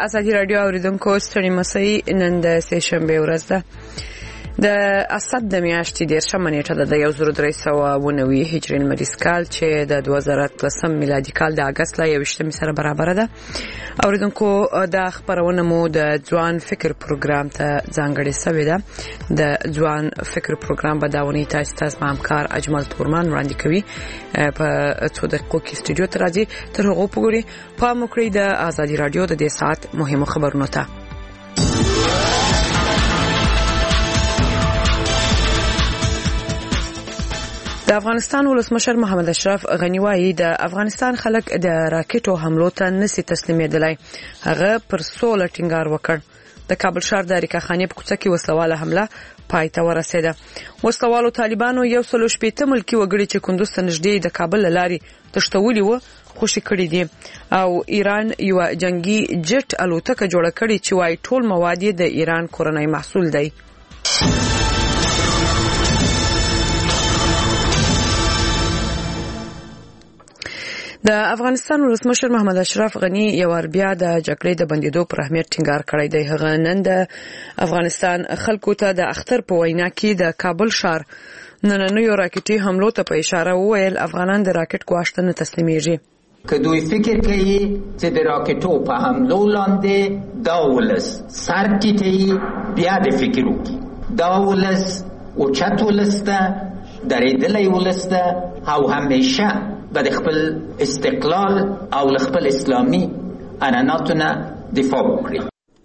ازادي رادیو اوریدونکو ستړي مسئ نن د سهشنبه ورځ ده د اسد د میاشتې 13 نیټه د 1390 هجري لمریز کال چې د 2013 میلادي کال د اگست ل 21 سره برابر ده. اوریدونکو د خبرونه مو د ځوان فکر پروګرام ته ځانګړې شوې ده. د ځوان فکر پروګرام به داونی تاسو ما همکار اجمل تورمان وړاندې کوي په څو دقیقو کې استودیو ته راځي. تر هغه پورې پام وکړئ د ازادي رادیو د دې ساعت مهمو خبرونو ته. د افغانستان ولسمشر محمد اشرف غنی وایي د افغانستان خلک د راکټو حملو ته نشي تسلیمېدلای. هغه پر سوله ټینګار وکړ. د کابل ښار د اریکاخانې په کوڅه کې وسلواله حمله پای ته ورسېده. وسلوالو طالبانو 160 ملکی وګړي چې کندوز ته نږدې د کابل لاري تښتولي و خوشي کړی دي او ایران یو جنگي جټ الوتکه جوړه کړې چې وايي ټول مواد د ایران کورنۍ محصول دی. د افغانستان ولسمشر محمد اشرف غنی یو بیا د جګړې د بندیدو پر اهمیت ټینګار کړی دی. هغه نن د افغانستان خلکو ته د اختر په وینا کې د کابل ښار نننیو راکټي حملو ته په اشاره وویل افغانان د راکټ ګواښ ته نه تسلیمیږي. که دوی فکر کوي چې د راکټو په حملو لاندې دا ولس سر ټیټوي بیا د فکر وکړي. دا ولس اوچت ولس ده، درېدلی ولس ده او همیشه به د خپل استقلال او خپل اسلامي عنعناتونه دفاع وکړي.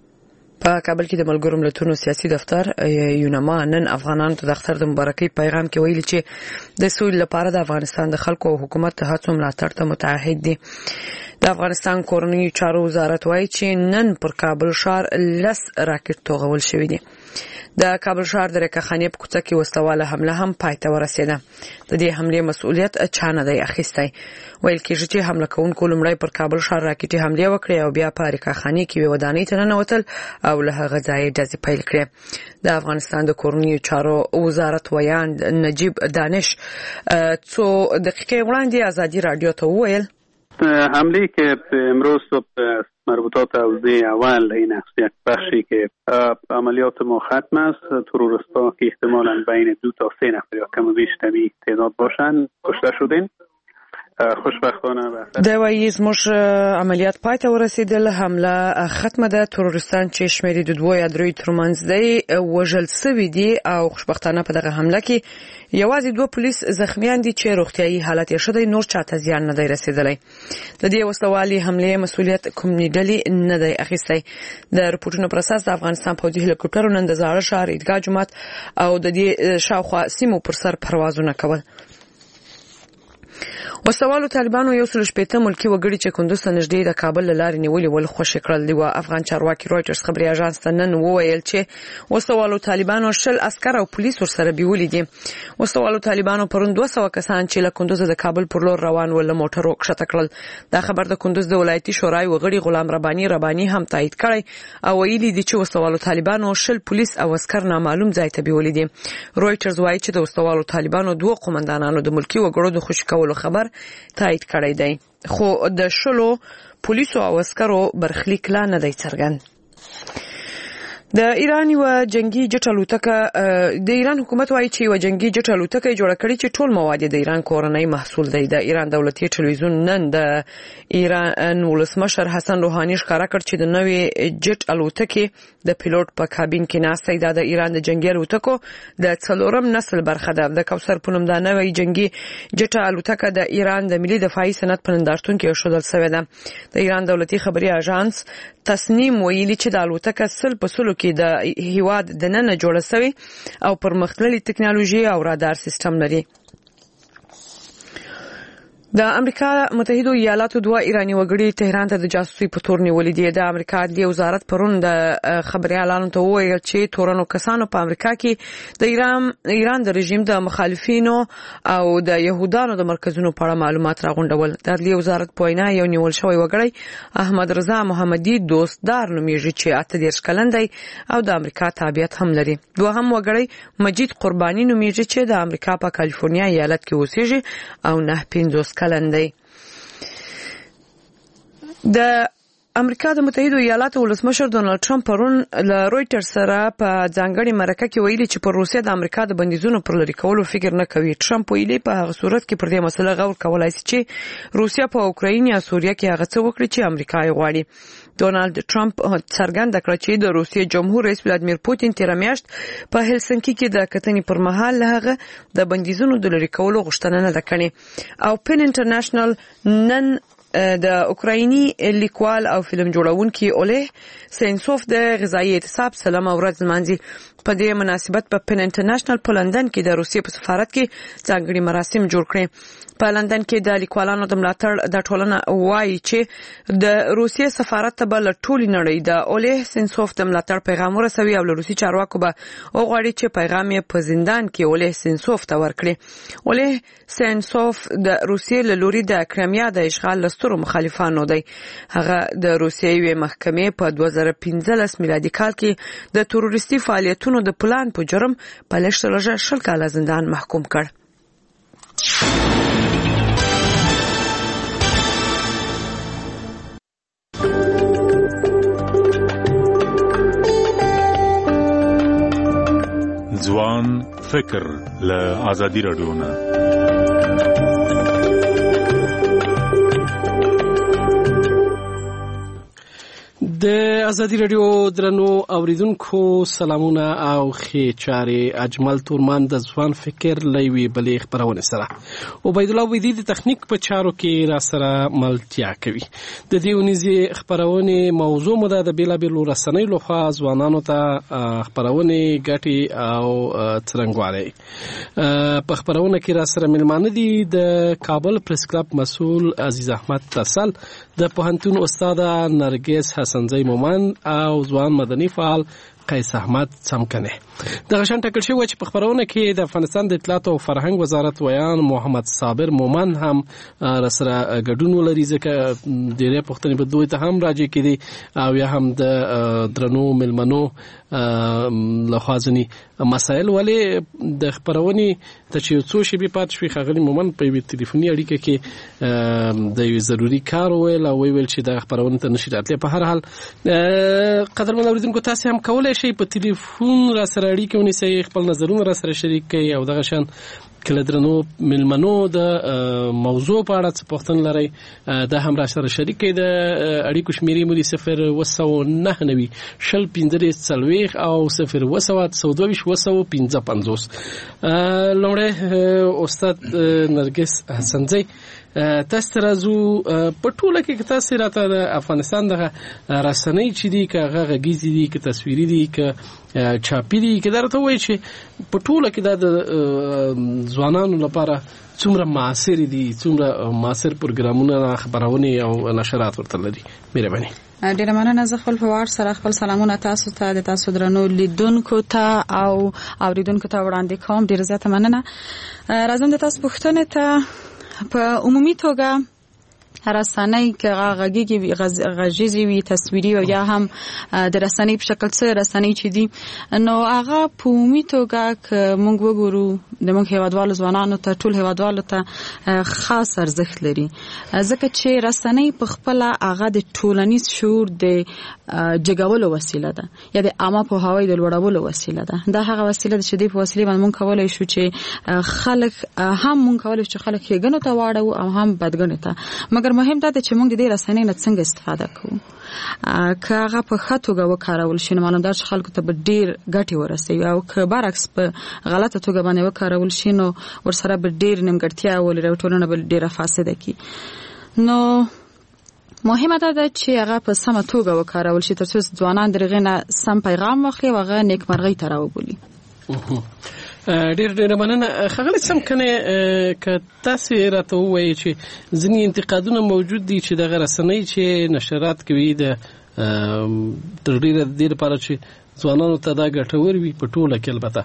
په کابل کې د ملګرو ملتونو سیاسي دفتر یونما نن افغانانو ته د اختر د مبارکۍ پیغام کې ویلي چې د سولې لپاره د افغانستان د خلکو او حکومت د هڅو ملاتړ ته متعهد دي. د افغانستان کورنیو چارو وزارت وایي چې نن پر کابل ښار 10 راکټ توغول شوي دي. د کابل ښار د اریکاخانې په کوڅه کې وسلواله حمله هم پای ته ورسېده. د دې حملې مسؤلیت چا نه دی اخیستی. ویل کېږي چې حمله کوونکو لومړی پر کابل ښار راکټي حملې وکړې او بیا په اریکاخانې کې ودانۍ ته ننوتل او له هغه ځایه ډزې پیل کړې. د افغانستان د کورنیو چارو وزارت ویاند نجیب دانش څو دقیقې وړاندې ازادي رادیو ته وویل حمله که امروز صبح مربوطات حوزه اول این یک بخشی که عملیات ما ختم است، تروریست‌ها که احتمالاً بین 2 تا 3 نفر یا کم و بیش کمی تعداد باشند کشته شدند. خوشبختانه د وایي زموږ عملیات پای ته ورسېدل. حمله ختمه ده. تروریستان چې شمېر د 2 یا 3 ترمنځ دی وژل شوي دي او خوشبختانه په دغه حمله کې یوازې 2 پولیس زخمیان دي چې روغتیايي حالت یې ښه دی. نور چاته زیان نه دی رسېدلی. د دې وسلوالي حملې مسؤلیت کومې ډلې نه دی اخیستی. د رپورټونو پر اساس د افغانستان پوځي هلیکوپټرونو نن د زاړه ښار عیدګاه جومات او د دې شاوخوا سیمو پر سر پروازونه کول. وسوالو طالبانو 160 ملکی وګړي چې کندوز ته نږدې د کابل لارې نیولې ول خوشي کړل. دی افغان چارواکي رويټرز خبري اژانس ته نن وویل چې وسوالو طالبانو 10 عسكر او پولیس ورسره بیولې دي. وسوالو طالبانو پرون 200 کسان چې له کندوز د کابل پر لور روان ول موټرو کښته کړل. دا خبر د کندوز د ولایتي شورای وغړي غلام رباني هم تایید کړی او ویلي دي چې وسوالو طالبانو 10 پولیس او عسكر نامعلوم ځای ته بیولې دي. رويټرز وایي چې د وسوالو طالبانو 2 قومندانانو د ملکی وګړو د خوشي کولو خبر تایید کړی دی. خو د 10 پولیسو او عسکرو برخلیک لا نه دی څرګند. د ایران یو جنگي جټ الوتکه د ایران حکومت وایي چې یو جنگي جټ الوتکه جوړه کړې چې ټول مواد د ایران کورنۍ محصول دی. د ایران دولتي ټلویزیون نن د ایران ولسمشر حسن روحاني ښکارا کړ چې د نوې جټ الوتکې د پیلوټ په کابین کې ناست دی. د ایران د جنگي الوتکو د 4م نسل برخه ده. د کوثر پونم د نوې جنگي جټ الوتکه د ایران د ملي دفاعي صنعت په نندارتون کې شودل شوې ده. د ایران دولتي خبري اژانس تصنیم ویلي چې د الوتکه سل په سلو کې د هیواد د نن جوړه شوی او پرمختللي ټکنالوژي او رادار سیستم لري. د امریکا متحده ایالاتو 2 ایرانی وګړي تهران ته د جاسوسي په تور نیولې دي. د امریکا عدلیه وزارت پرون د خبريالانو ته وویل چې تورنو کسانو په امریکا کې د ایران د رژیم د مخالفینو او د يهودانو د مرکزونو په اړه معلومات راغونډول. د عدلیه وزارت په وینا یو نیول شوی وګړی احمد رضا محمدي دوستدار نومیږي چې 38 کلن دی او د امریکا تابعیت هم لري. دوهم وګړی مجید قربانی نومیږي چې د امریکا په کالیفورنیا ایالت کې اوسېږي او 9 کلن دی. د امریکا د متحده ایالاتو ولسمشر ډونالد ټرمپ پرون له رويټر سره په ځانګړي مرکه کې ویلي چې پر روسیه د امریکا د بندیزونو پر لري کولو فکر نه کوي. ټرمپ ویلي په هغه صورت کې پر دې مسله غور کولای شي چې روسیه په اوکراین یا سوریه کې هغه څه وکړي چې امریکا یې غواړي. ډونالد ټرمپ څرګنده کړه چې د روسیې جمهور رئیس ولادیمیر پوتین تیر میاشت په هلسنکي کې د کتنې پر مهال هغه د بندیزونو د لري کولو غوښتنه نه کړې. او پن انټرنیشنل نن د اوکرایني لیکوال او فلم جوړونکي اوله سنسوف د غذایی اعتصاب سلام ورځ لمانځي. په دې مناسبت په پن انټرنیشنل په لندن کې د روسیې په سفارت کې ځانګړي مراسم جوړ کړي. په لندن کې د لیکوالانو د ملاتړ د ټولنه وایي چې د روسیې سفارت ته بل ټولي نړۍ د اوله سنسوف د ملاتړ پیغام ورسوي او روسي چارواکو به وغواړي چې پیغام یې په زندان کې اوله سنسوف ته ورکړي. اوله سنسوف د روسیې له لوري د کرایمیا د اشغال لسترو مخالفانو دی. هغه د روسیې یوې محکمې په 2015 میلادي کال کې د تروریستي فعالیتونو د پلان په جرم په لږ 10 کاله زندان محکوم کړ. ځوان فکر له ازادي رادیو نه د ازادي رادیو درنو اوریدونکو سلامونه او ښې چارې. اجمل تورمان د ځوان فکر لوي بلې خبرونه سره عبید الله ویدی د تخنیک په چارو کې را سره ملتیا کوي. د دې ونیزي خبرونه موضوع مده د بیلابیلو رسنۍ لخوا ځوانانو ته خبرونه ګټي او څرنګوالي. په خبرونه کې را سره ملمانه دي د کابل پریس کلب مسؤل عزیز احمد تسل، د پوهنتون استاد نرګس حسنزی مومن او ځوان مدني فعال قیس احمد سمکنه. د غشن ټاکل شوی چې په خبرونه کې د افغانستان د اطلاعات او فرهنګ وزارت ویان محمد صابر مومن هم رسره ګډون ولري، ځکه ډېرې پوښتنې به دوی ته هم راځي کېدي او یا هم د درنو ملمنو لخوا ځینې مسایل ولې د خبرونې ته چې څو شېبې پاتې شوې ښاغلي مومن په یوې تلیفوني اړیکه کې د یوې ضروري کار وویل او ویل چې د خبرونې ته نشي راتلی. په هر حال قدرمن اورېدونکو تاسې هم کولی شئ په تلیفون را سره اړیکه ونیسئ، خپل نظرونه را سره شریک کړئ او دغه شان کله درنو ملمنو د موضوع په اړه څه پوښتنه لرئ دا هم را سره شریک کړئ. د اړیکو شمیرې مو دي 01990 1540 او 0202255. لومړی استاد نرګس حسنزی تاسو ته راځو. په ټوله کې تاسو راته د افغانستان د رسنۍ چې دي که هغه غږیزې دي که تصویري دي که چاپي دي که دا راته وایي چې په ټوله کې دا د ځوانانو لپاره څومره معاصر دي، څومره معاصر پروګرامونه خبرونه او نشرات ورته لري. مهرباني. ډیره مننه. زه خپل په وار سره خپل سلامونه تاسو ته د تاسو درنو لیدونکو ته او اوریدونکو ته وړاندې کوم. ډیره زیاته مننه. راځم د تاسو پوښتنې ته. په عمومي توګه رسنۍ که غږیزې وي، تصویري او یا هم د رسنۍ په شکل څه رسنۍ چې دي، نو هغه په عمومي توګه که موږ وګورو د موږ هیوادوالو ځوانانو ته، ټول هیوادوالو ته خاص ارزښت لري، ځکه چې رسنۍ په خپله هغه د ټولنیز شعور د جګولو وسیله ده یا د عامه پوهاوي د لوړولو وسیله ده. دا هغه وسیله ده چې د په وسیله باندې موږ کولی شو چې خلک هم موږ کولی شو چې خلک ښېګڼو ته واړو او هم بدګڼو ته. مګر مهم دا دی چې موږ د دې رسنۍ نه څنګه استفاده کوو. که هغه په ښه توګه وکارول شي نو معلوم ده چې خلکو ته به ډېر ګټې ورسوي، او که برعکس په غلطه توګه باندې وکارول شي نو ورسره به ډېر نیمګړتیا ولري او ټولنه به ډېره فاسده کړي. نو مهمه ده چې هغه په سمه توګه وکارول شي ترڅو ځوانان د هغې نه سم پیغام واخلي او هغه نیکمرغۍ ته راوبولي. ډېر مننه. ښاغلی سمکنه، که تاسې راته ووایئ چې ځینې انتقادونه موجود دي چې دغه رسنۍ چې نشرات کوي د تر ډېره د دې لپاره چې ځوانانو ته دا ګټور وي، په ټوله کې البته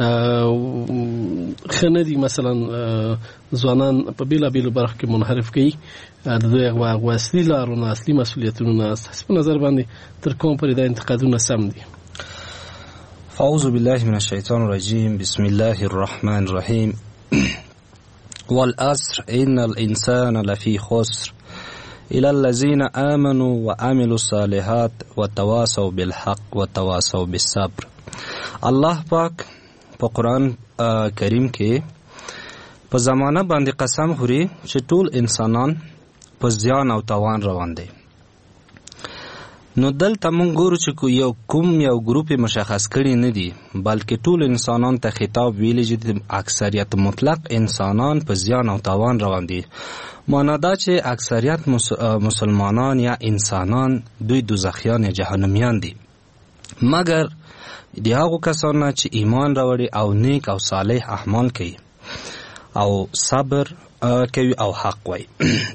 ښه نه دي، مثلا ځوانان په بېلابېلو برخو کې منحرف کوي د دوی هغو اصلي لارو نه، اصلي مسؤلیتونو نه. ستاسو په نظر باندې تر کومه پورې دا انتقادونه سم دي؟ اعوذ بالله من الشیطان الرجیم. بسم الله الرحمن الرحیم. والعصر ان الانسان لفی خسر الى الذين آمنوا وعملوا الصالحات وتواصوا بالحق وتواصوا بالصبر. الله پاک په قرآن کریم کې په زمانه باندې قسم خوري چې ټول انسانان په زیان او تاوان روان دي. نو دلته مونږ ګورو چې یو ګروپ مشخص کړي نه دي، بلکې ټول انسانان ته خطاب ویلی چې اکثریت مطلق انسانان په زیان او تاوان روان دي. معنا دا چې اکثریت مسلمانان یا انسانان دوی دوزخیان یا جهنمیان دي، مګر د هغو کسانو چې ایمان راوړي او نیک او صالح اعمال کوي او صبر کوي او حق وایي.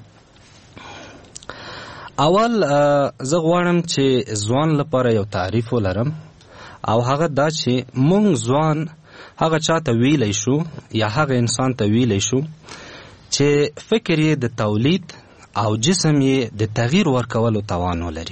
اول زه غواړم چې ځوان لپاره یو تعریف ولرم، او هغه دا چې مونږ ځوان هغه چاته ویلی شو یا هغه انسان ته ویلی شو چې فکر یې د تولید او جسم یې د تغییر ورکولو توان ولري.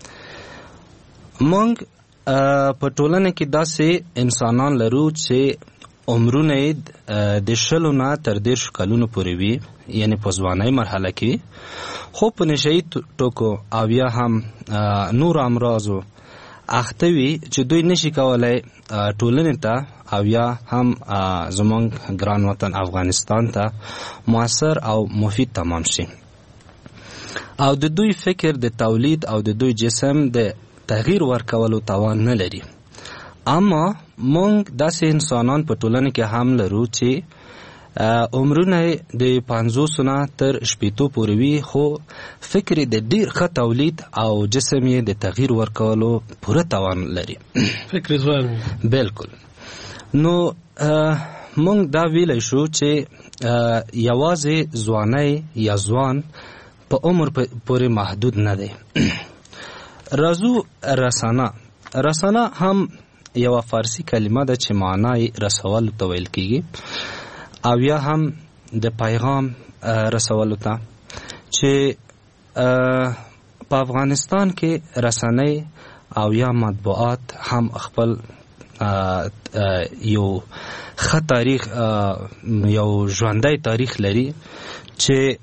مونږ په ټولنه کې داسې انسانان لرو چې عمرونه یې د 20 نه تر 30 کلونو پورې وي، یعنی په ځوانۍ مرحله کې، خو په نشهیي ټوکو او یا هم نور امراضو اخته وي چې دوی نشي کولی ټولنې ته او یا هم زمونږ ګران وطن افغانستان ته مؤثر او مفید تمام شي، او د دوی فکر د تولید او د دوی جسم د تغییر ورکولو توان نه لري. اما مونږ داسې انسانان په ټولنه کې هم لرو چې عمرونه د 50 نه تر 80 پورې وي، خو فکر د ډیر ښه تولید او جسم یې د تغییر ورکولو پوره توان لري. فکر ځوان بالکل. نو مونږ دا ویلی شو چې یوازې ځوانۍ یا ځوان په عمر پورې محدود نه دی. راځو رسانه هم یو فارسی کلمه ده چې معنی رسول ته ویل کیږي، او یا هم د پیغام رسولو ته، چې په افغانستان کې رسنۍ او یا مطبوعات هم خپل یو ښه تاریخ، یو ژوندی تاریخ لري، چې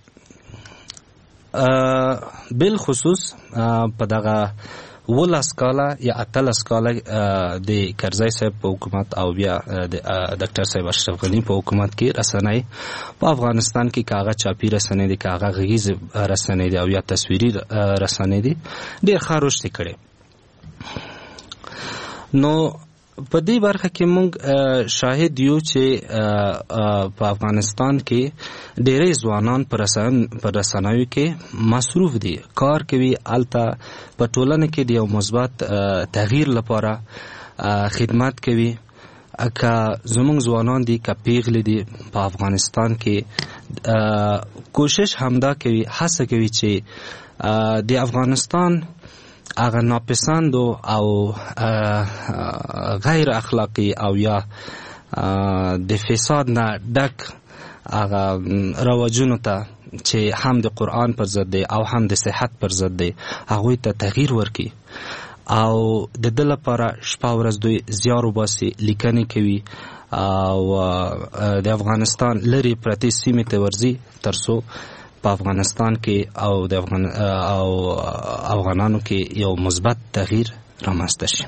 بالخصوص په دغه 12 کاله یا 18 کاله د کرزی صاحب په حکومت او بیا د ډاکټر صاحب اشرف غنی په حکومت کې رسنۍ په افغانستان کې کاغه چاپی رسنۍ دي، کاغه غږیز رسنۍ دي او یا تصویري رسنۍ دي، ډېر ښه رشد کړی. نو په دې برخه کې مونږ شاهد یو چې په افغانستان کې ډېری ځوانان په رسنیو کې مصروف دي، کار کوي، هلته په ټولنه کې د یو مثبت تغییر لپاره خدمت کوي. که زمونږ ځوانان دي که پیغلې دي په افغانستان کې کوشش همدا کوي، هڅه کوي چې د افغانستان هغه ناپسندو او غیر اخلاقی او یا د فساد نه ډک هغه رواجونو ته چې هم د قرآن پر ضد دی او هم د صحت پر ضد دی، هغوی ته تغییر ورکړي او د ده لپاره شپه ورځ دوی زیار وباسي، لیکنې کوي او د افغانستان لرې پرتې سیمې ته ورځي تر څو په افغانستان کې او د افغانانو کې یو مثبت تغییر رامنځته شي.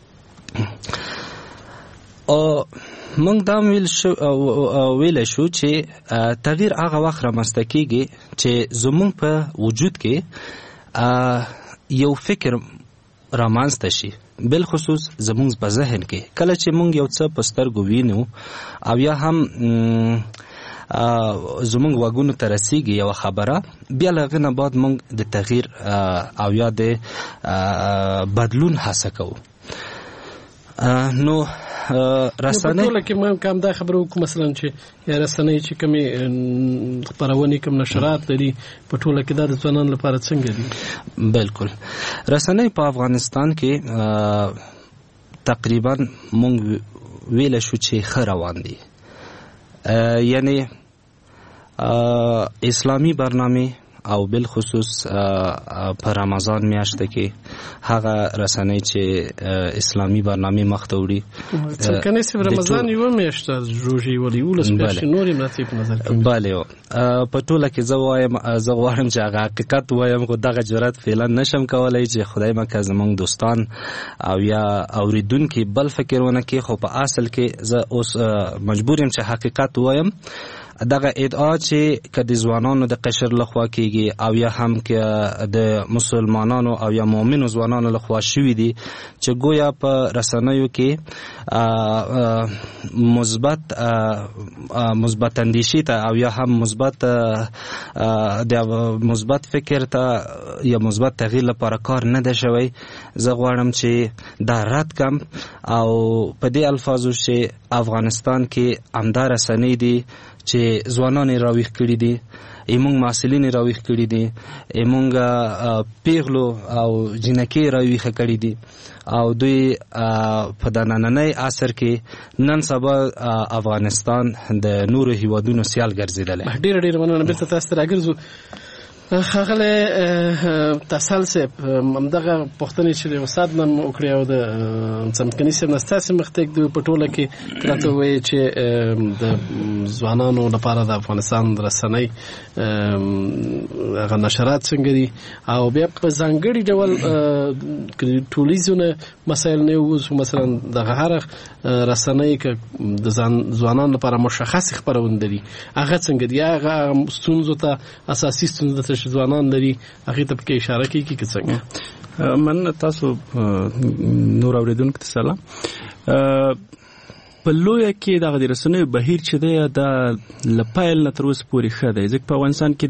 او موږ دا ویلی شو چې تغییر هغه وخت رامنځته کیږي چې زموږ په وجود کې یو فکر رامنځته شي، بالخصوص زموږ په ذهن کې. کله چې موږ یو څه په سترګو وینو او یا هم زمونږ وګونو ته رسیږي یو خبره، بیا له هغې نه بعد موږ د تغییر او یا د بدلون هڅه کوو. نو رسنۍ ټوله کې ما هم دا خبره وکړو مثلا چې یا رسنۍ چې کومې خپرونې کوم نشرات لري په ټوله کې دا د ځوانانو لپاره څنګه دي؟ بالکل. رسنۍ په افغانستان کې تقریبا موږ ویلی شو چې ښه روان دي، یعنی اسلامی برنامه او بل خصوص په رمضان میاشت کې هغه رسنۍ چې اسلامي برنامه مخته وړي څنګه چې رمضان یو میاشت جوړي ولې ولس په نورې مرتب نظر کوي bale په ټوله کې زه غواړم چې هغه حقیقت وایم خو دغه جرأت فعلا نشم کولای چې خدای مکه زمونږ دوستان او یا اوریدونکي بل فکر ونه کوي خو په اصل کې زه اوس مجبور یم چې حقیقت وایم دغه ادعا چې که د ځوانانو د قشر لخوا کېږي او یا هم که د مسلمانانو او یا مؤمنو ځوانانو لخوا شوي دي چې ګویا په رسنیو کې مثبت اندیشي ته او یا هم مثبت فکر ته یا مثبت تغییر لپاره کار نه دی شوی زه غواړم چې دا رد کم او په دې الفاظو چې افغانستان کې همدا رسنۍ دي چې ځوانان راویښ کړي دي ایمونږ محصلین راویښ کړي دي ایمونږ پیغلو او جنکې راویښ کړي دي او دوی په د نننۍ عصر کې نن سبا افغانستان د نورو هیوادونو سیال ګرځېدلی ډېر مننه بیرته تاسو ته راګرځو ښاغلی تسل صاحب همدغه پوښتنې چې د استاد نه مو وکړې او د څمکني صاحب نه ستاسې مخته ږدو په ټوله کې راته ووایي چې د ځوانانو لپاره د افغانستان رسنۍ هغه نشرات څنګه دي او بیا په ځانګړي ډول ټولیزونه مسایل نه اوس مثلا دغه هر رسنۍ که د ځوانانو لپاره مشخص خپرونه لري هغه څنګه دي هغه ستونزو ته اساسي ستونزو ته ځوانان لري هغې ته پکې اشاره کېږي که څنګه من تاسو نور اوریدونکو ته سلام په لویه کې دغه د رسنیو بهیر چې دی دا له پیل نه تر اوسه پورې ښه دی ځکه په افغانستان کې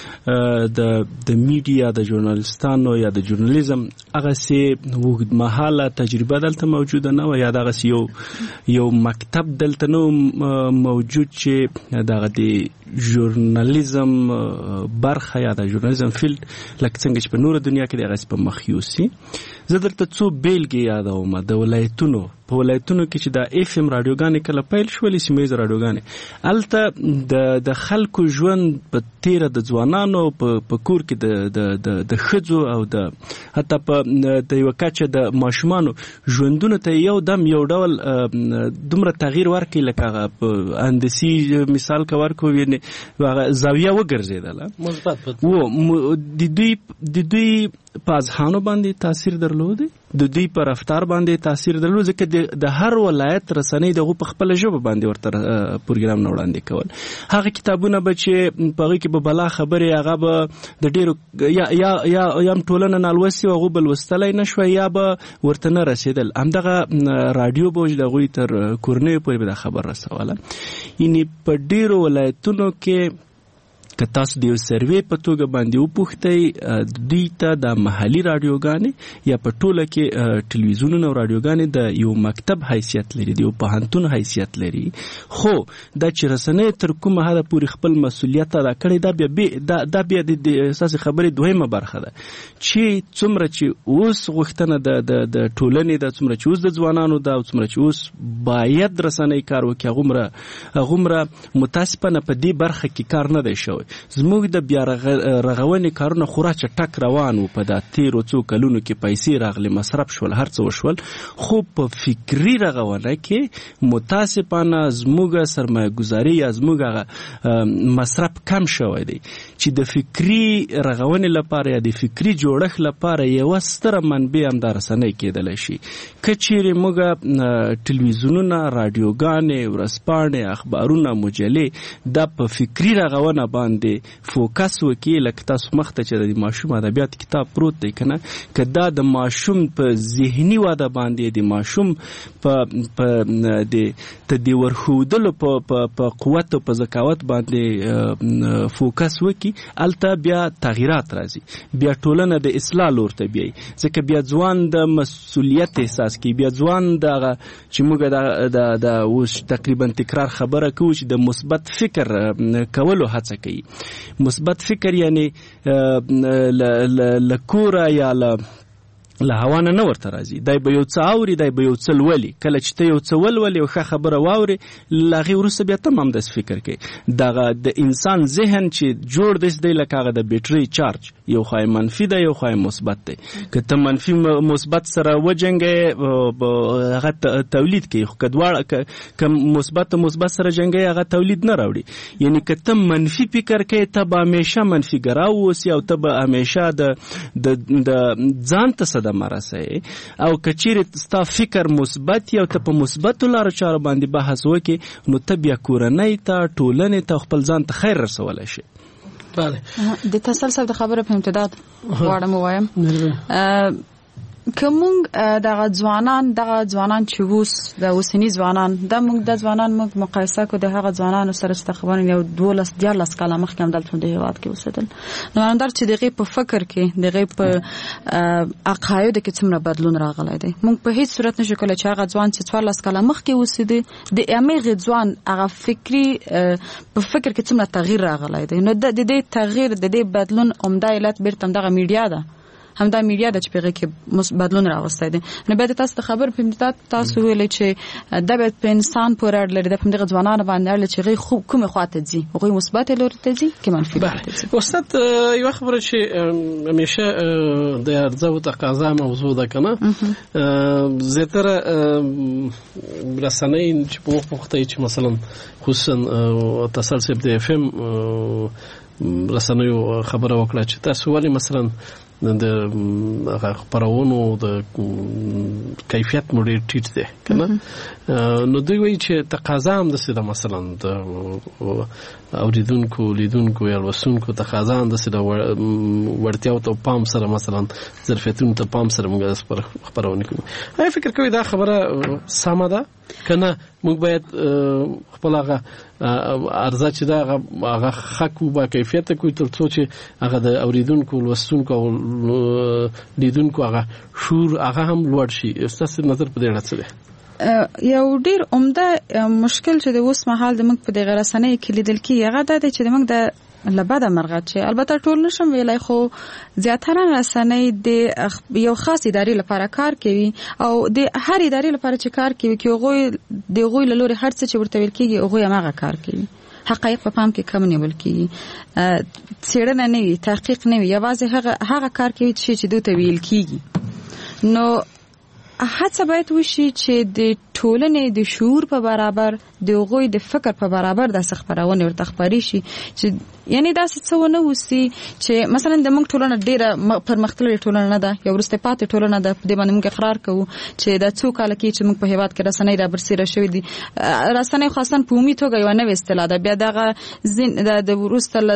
د میډیا د ژورنالستانو یا د ژورنالیزم هغسې اوږدمهاله تجربه دلته موجوده نه وه یا دغسې یو مکتب دلته نه موجود چې دغه د ژورنالیزم برخه یا د ژورنالیزم فیلډ لکه څنګه چې په نوره دنیا کې د هغسې په مخ یوسي زه درته څو بیلګې یادوم د ولایتونو په ولایتونو کې چې د اف ام راډیوګانې کله پیل شولې سیمه ییزې راډیوګانې هلته د خلکو ژوند په تیره د ځوانانو په کور کې د ښځو او د حتی په د یوه کچه د ماشومانو ژوندونو ته یو دم یو ډول دومره تغییر ورکړي لکه هغه هندسي مثال که ورکړو یعنې هغه زاویه وګرځېدله د دوی په اذهانو باندې تاثیر درلود د دوی په رفتار باندې تاثیر درلود ځکه د هر ولایت رسنۍ دغه په خپل ژبه باندې ورته پروګرام نه وړاندې کول هغه کتابونه به چې په هغې کې به بلا خبرې هغه به د ډېرو یا ټولنه نالوستي و هغوی به لوستلی نه شوه یا به ورته نه رسېدل همدغه راډیو به د هغوی تر کورنیو پورې به دا خبر رسوله یعنې په ډېرو ولایتونو کې که تاسو د یو سروې په توګه باندې وپوښتئ دوی ته د محلي راډیوګانې یا په ټوله کې ټلویزیونونه او راډیوګانې د یو مکتب حیثیت لري د یو پوهنتون حیثیت لري خو دا چې رسنۍ تر کومه حده پورې خپل مسؤلیت ادا کړی دا بیا د اساسي خبرې دویمه برخه ده چې څومره چې اوس غوښتنه د ټولنې ده څومره چې اوس د ځوانانو ده او څومره چې اوس باید رسنۍ کار وکړي هغومره متاسفانه په دې برخه کې کار نه دی شوی زموږ د بیا رغونې کارونه خورا چټک روان وو په دا تیرو څو کلونو کې پیسې راغلې مصرف شول هر څه وشول خو په فکري رغونه کې متاسفانه زموږ سرمایه ګذاري یا زموږ مصرف کم شوی دی چې د فکري رغونې لپاره یا د فکري جوړښت لپاره یوه ستره منبع همدا رسنۍ کېدلی شي که چیرې موږ ټلویزیونونه راډیوګانې ورځپاڼې اخبارونه مجلې دا په فکري رغونه باندې فوکس وکړي لکه تاسو مخته چې د ماشوم ادبیات کتاب پروت دی که نه که دا د ماشوم په ذهني وده باندې د ماشوم په د ورښودلو په قوت او په ذکاوت باندې فوکس وکړي هلته بیا تغییرات راځي بیا ټولنه د اصلاح لور ته بیایي ځکه بیا ځوان د مسؤلیت احساس کوي بیا ځوان دغه چې موږ د اوس تقریبا تکرار خبره کوو چې د مثبت فکر کولو هڅه کوي مثبت فکر یعنی لکوره یا له هوا نه ورته راځي. دی به یو څه اوري، دی به یو څه لولي. کله چې ته یو څه ولولې او ښه خبره واورې، له هغې وروسته بیا ته هم همداسې فکر کوې. دغه د انسان ذهن چې جوړ داسې دی لکه هغه د بیټرۍ چارج، یو خوا منفي دی یو خوا مثبت دی. که ته منفي مثبت سره وجنګې هغه تولید کوي، خو که دواړه که مثبت سره جنګوي هغه تولید نه راوړي. یعنې که ته منفي فکر کوې ته به همیشه منفي ګرا واوسې او ته به همیشه د ځان ته صدمه رسوي. او که چیرې ستا فکر مثبت یا ته په مثبتو لارو چارو باندې بحث وکړې، نو ته بیا کورنۍ ته، ټولنې ته، خپل ځان ته خیر رسولی شي. بله. د تسلسل د خبره په امتداد غواړم ووایم که مونږ دغه ځوانان چې اوس د اوسني ځوانان د ځوانان مونږ مقایسه کو د هغه ځوانانو سره چې تقریبا یو 12 کاله مخکې هم دلته د هیواد کې اوسېدل، نو اندر چې دغه په فکر کې دغه په عقایدو کې څومره بدلون راغلی دی. مونږ په هیڅ صورت نشو کولای چې هغه ځوان چې 14 کاله مخکې اوسېدي د هغه ځوان هغه فکری په فکر کې څومره تغییر راغلی دی. نو د دې تغییر د دې بدلون عمده علت بیرته دغه میډیا ده، همدا میډیا د چپیغه کې بدلون راوستي دي. نو به تاسو ته خبر په امتداد تاسو ویل چې د به په انسان پورې اړه لري، د پندغه ځوانانو باندې اړه چې غي خوب کومه خواته دي، هغه مثبت لوري ته دي کې منفي لوري ته دي. استاد یو خبره چې همیشه د عرضه او تقاضا موضوع ده کنه، زیاتره رسنۍ چې په وخت چې مثلا خصوصا تسلسل د اف ام رسنیو خبره وکړه چې تاسو ولې مثلا د خبرونو د کیفیت مو ډېر ټیټ دی کنه، نو دوی وایي چې تقاضا هم داسې ده، مثلا د اوریدونکو لیدونکو یا لوستونکو تقاضا هم داسې ده، وړتیاو ته پام سره مثلا ظرفیتونو ته پام سره موږ خبرونه کوو. آیا فکر کوئ دا خبره سمه ده کنه؟ موږ باید خپل هغه ارزه چې دا هغه حق او با کیفیت کوي تر څو چې هغه د اوریدونکو لوستونکو او لیدونکو هغه شور هغه هم لوړ شي. ستاسو نظر په دې اړه څه دی؟ یو ډیر عمده مشکل چې د اوس مهال د موږ په دغه رسنۍ کې لیدل کیږي هغه د چې د موږ د لباده مرغه چې البته ټول نشم ویلای، خو زیاتره رسنۍ د یو خاص ادارې لپاره کار کوي او د هر ادارې لپاره چې کار کوي کې هغه د غوي لوري هر څه چې ورته ویل کیږي هغه هغه کار کوي. حقایق په پام کې کم نیول کیږي، څېړنه نه وي، تحقیق نه وي، یوازې هغه کار کوي چې دوی ته ویل کیږي. نو هڅه باید وشي چې د ټولنې د شعور په برابر د غوي د فکر په برابر د خبرونه ورته خبري شي، چې یعنی دا څه ونه وسی چې مثلا د موږ ټولنه ډیره پرمختللې ټولنه نه ده، یو ورسته پاتې ټولنه ده. په دې باندې موږ اقرار کوو چې د څو کال کې چې موږ په هیواد کې رسنۍ را برسېره شوې دي. رسنۍ خاصه په عمومي توګه یو نوې اصطلاح ده. بیا دغه د ورسته له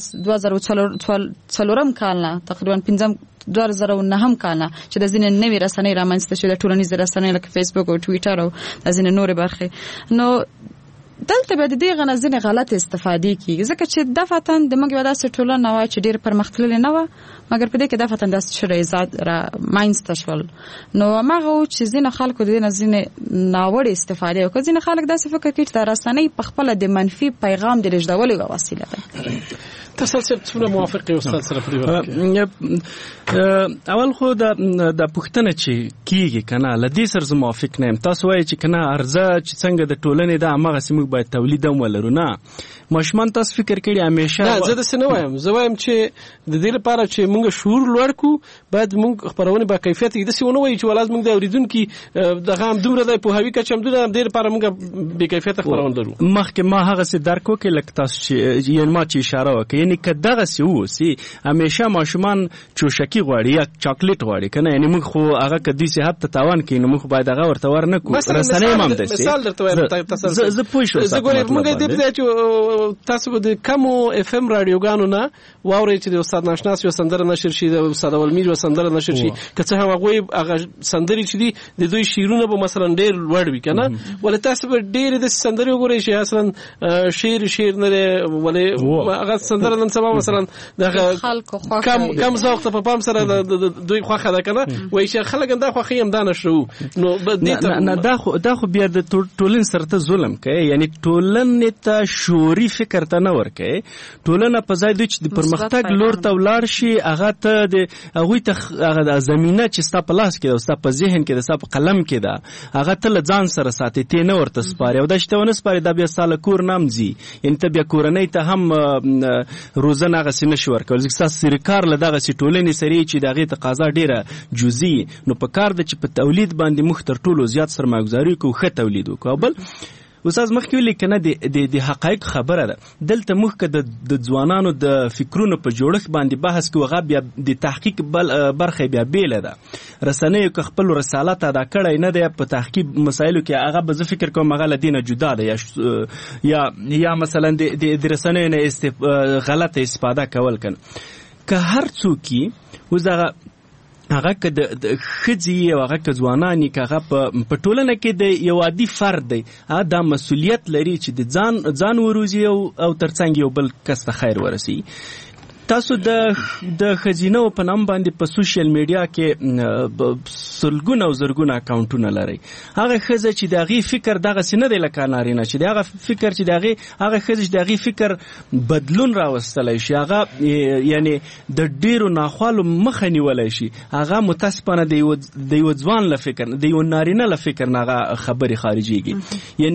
2004 کال نه تقریبا 2009 کال چې د ځینې نوې رسنۍ رامنځته شوې، د ټولنیزو رسنۍ لکه فیسبوک او ټویټر او د ځینې نورې برخې. نو دلته به د دې غنځنې غلط استفادې کیږي، ځکه چې دفتن د موږ ودا سره ټولنه وای چې ډېر پرمختللې نه و، مګر په دې کې دفتن د شریزات را ماینسته شول. نو هغه چې ځینې خلکو د دې ځینې ناوړه استفادې او ځینې خلک داسې فکر کوي چې د رسنۍ په خپل د منفي پیغام د لېږدولو وسیله ده. تاسو څنګه موافق یو استاد سره په دې وخت؟ اول خو د پښتنه چې کیږي کنه لدې سره زه موافق نه یم. تاسو وایي چې کنه ارزه چې څنګه د ټولنې د امغه سیمه باید تولید هم ولرو. نه ماشومان تاسو فکر کړئ همیشه نه، زه د سینه وایم، زه وایم چې د دې لپاره چې موږ شعور لوړ کو باید موږ خبرونه با کیفیت د سیونه وایي چې ولازم موږ د اوریدونکو دغه هم دومره د په هوی کچم دومره د لپاره موږ به کیفیت خبرونه درو. مخکې ما هغه څه درک وکړ لکه تاسو چې یعنی ما چې اشاره وکړ، یعنی که دغه څه وسی همیشه ماشومان چوشکی غواړي یا چاکلیټ غواړي کنه، یعنی موږ خو هغه کدي صحت ته تاوان کوي، نو موږ باید هغه ورته ورنکو. رسنۍ هم ده مثال درته وایم، زه پوه شوم. زه ګورم موږ دې په چې تاسو د کومو اف ام رادیوګانو نه واوري چې د استاد ناشناس یو سندره نشر شي، د استاد اولمیر یو سندره نشر شي، که څه هم هغه سندري چې دي د دوی شعرونه به مثلا ډېر لوړ وي کنه، ولې تاسو به ډېر د سندري وګورئ چې اصلا شعر نه ولې هغه سندره سره نن سبا مثلا د خلکو کم ذوق ته په پام سره د دوی خوخه ده کنه وایي چې خلک دا خوخه هم دانه شو نو نه دا خو بیا د ټولن سره ته ظلم کوي یعنی ټولن ته شعوري فکر ته نه ورکوي ټولنه په ځای د چې د پرمختګ لور ته ولاړ شي هغه ته د هغوی ته هغه د زمینه چې ستا په لاس کې ده ستا په ذهن کې ده ستا په قلم کې ده هغه ته له ځان سره ساتي تی نه ورته سپاري او دا چې ته ونه سپاري دا بیا ستا له کور نه هم ځي یعنې ته بیا کورنۍ ته هم روزنه هغسې نه شي ورکولی ځکه ستاسو سرکار له دغسې ټولنې سره چې د هغې تقاضا ډېره جزي نو په کار ده چې په تولید باندې موږ تر ټولو زیات سرمایه‌ګزاري وکړو ښه تولید وکړو او بل استاد مخکې ویلي که نه د حقایق خبره ده دلته موږ که د ځوانانو د فکرونو په جوړښت باندې بحث کوو هغه بیا د تحقیق برخه بیا بیله ده رسنیو که خپل رسالت ادا کړی نه دی په تحقیق مسایلو کې هغه به زه فکر کوم هغه له دې نه جدا ده یا مثلا د رسنیو نه غلطه استفاده کول کنه که هر څوک اوس هغه که د ښځې او هغه که ځوانان که هغه په ټولنه کې د یو عادي فرد دی هغه دا مسؤلیت لري چې د ځان وروزي او ترڅنګ یو بل کس ته خیر ورسي تاسو د ښځینو په نام باندې په سوشل میډیا کې سلګونه او زرګونه اکاونټونه لرئ هغه ښځه چې د هغې فکر دغسې نه دی لکه نارینه چې د هغه فکر چې د هغه ښځه چې د هغې فکر بدلون راوستلی شي هغه یعنې د ډېرو ناخوالو مخه نیولی شي هغه متاسفانه د یو ځوان له فکر د یو نارینه له فکر نه هغه خبرې خارجېږي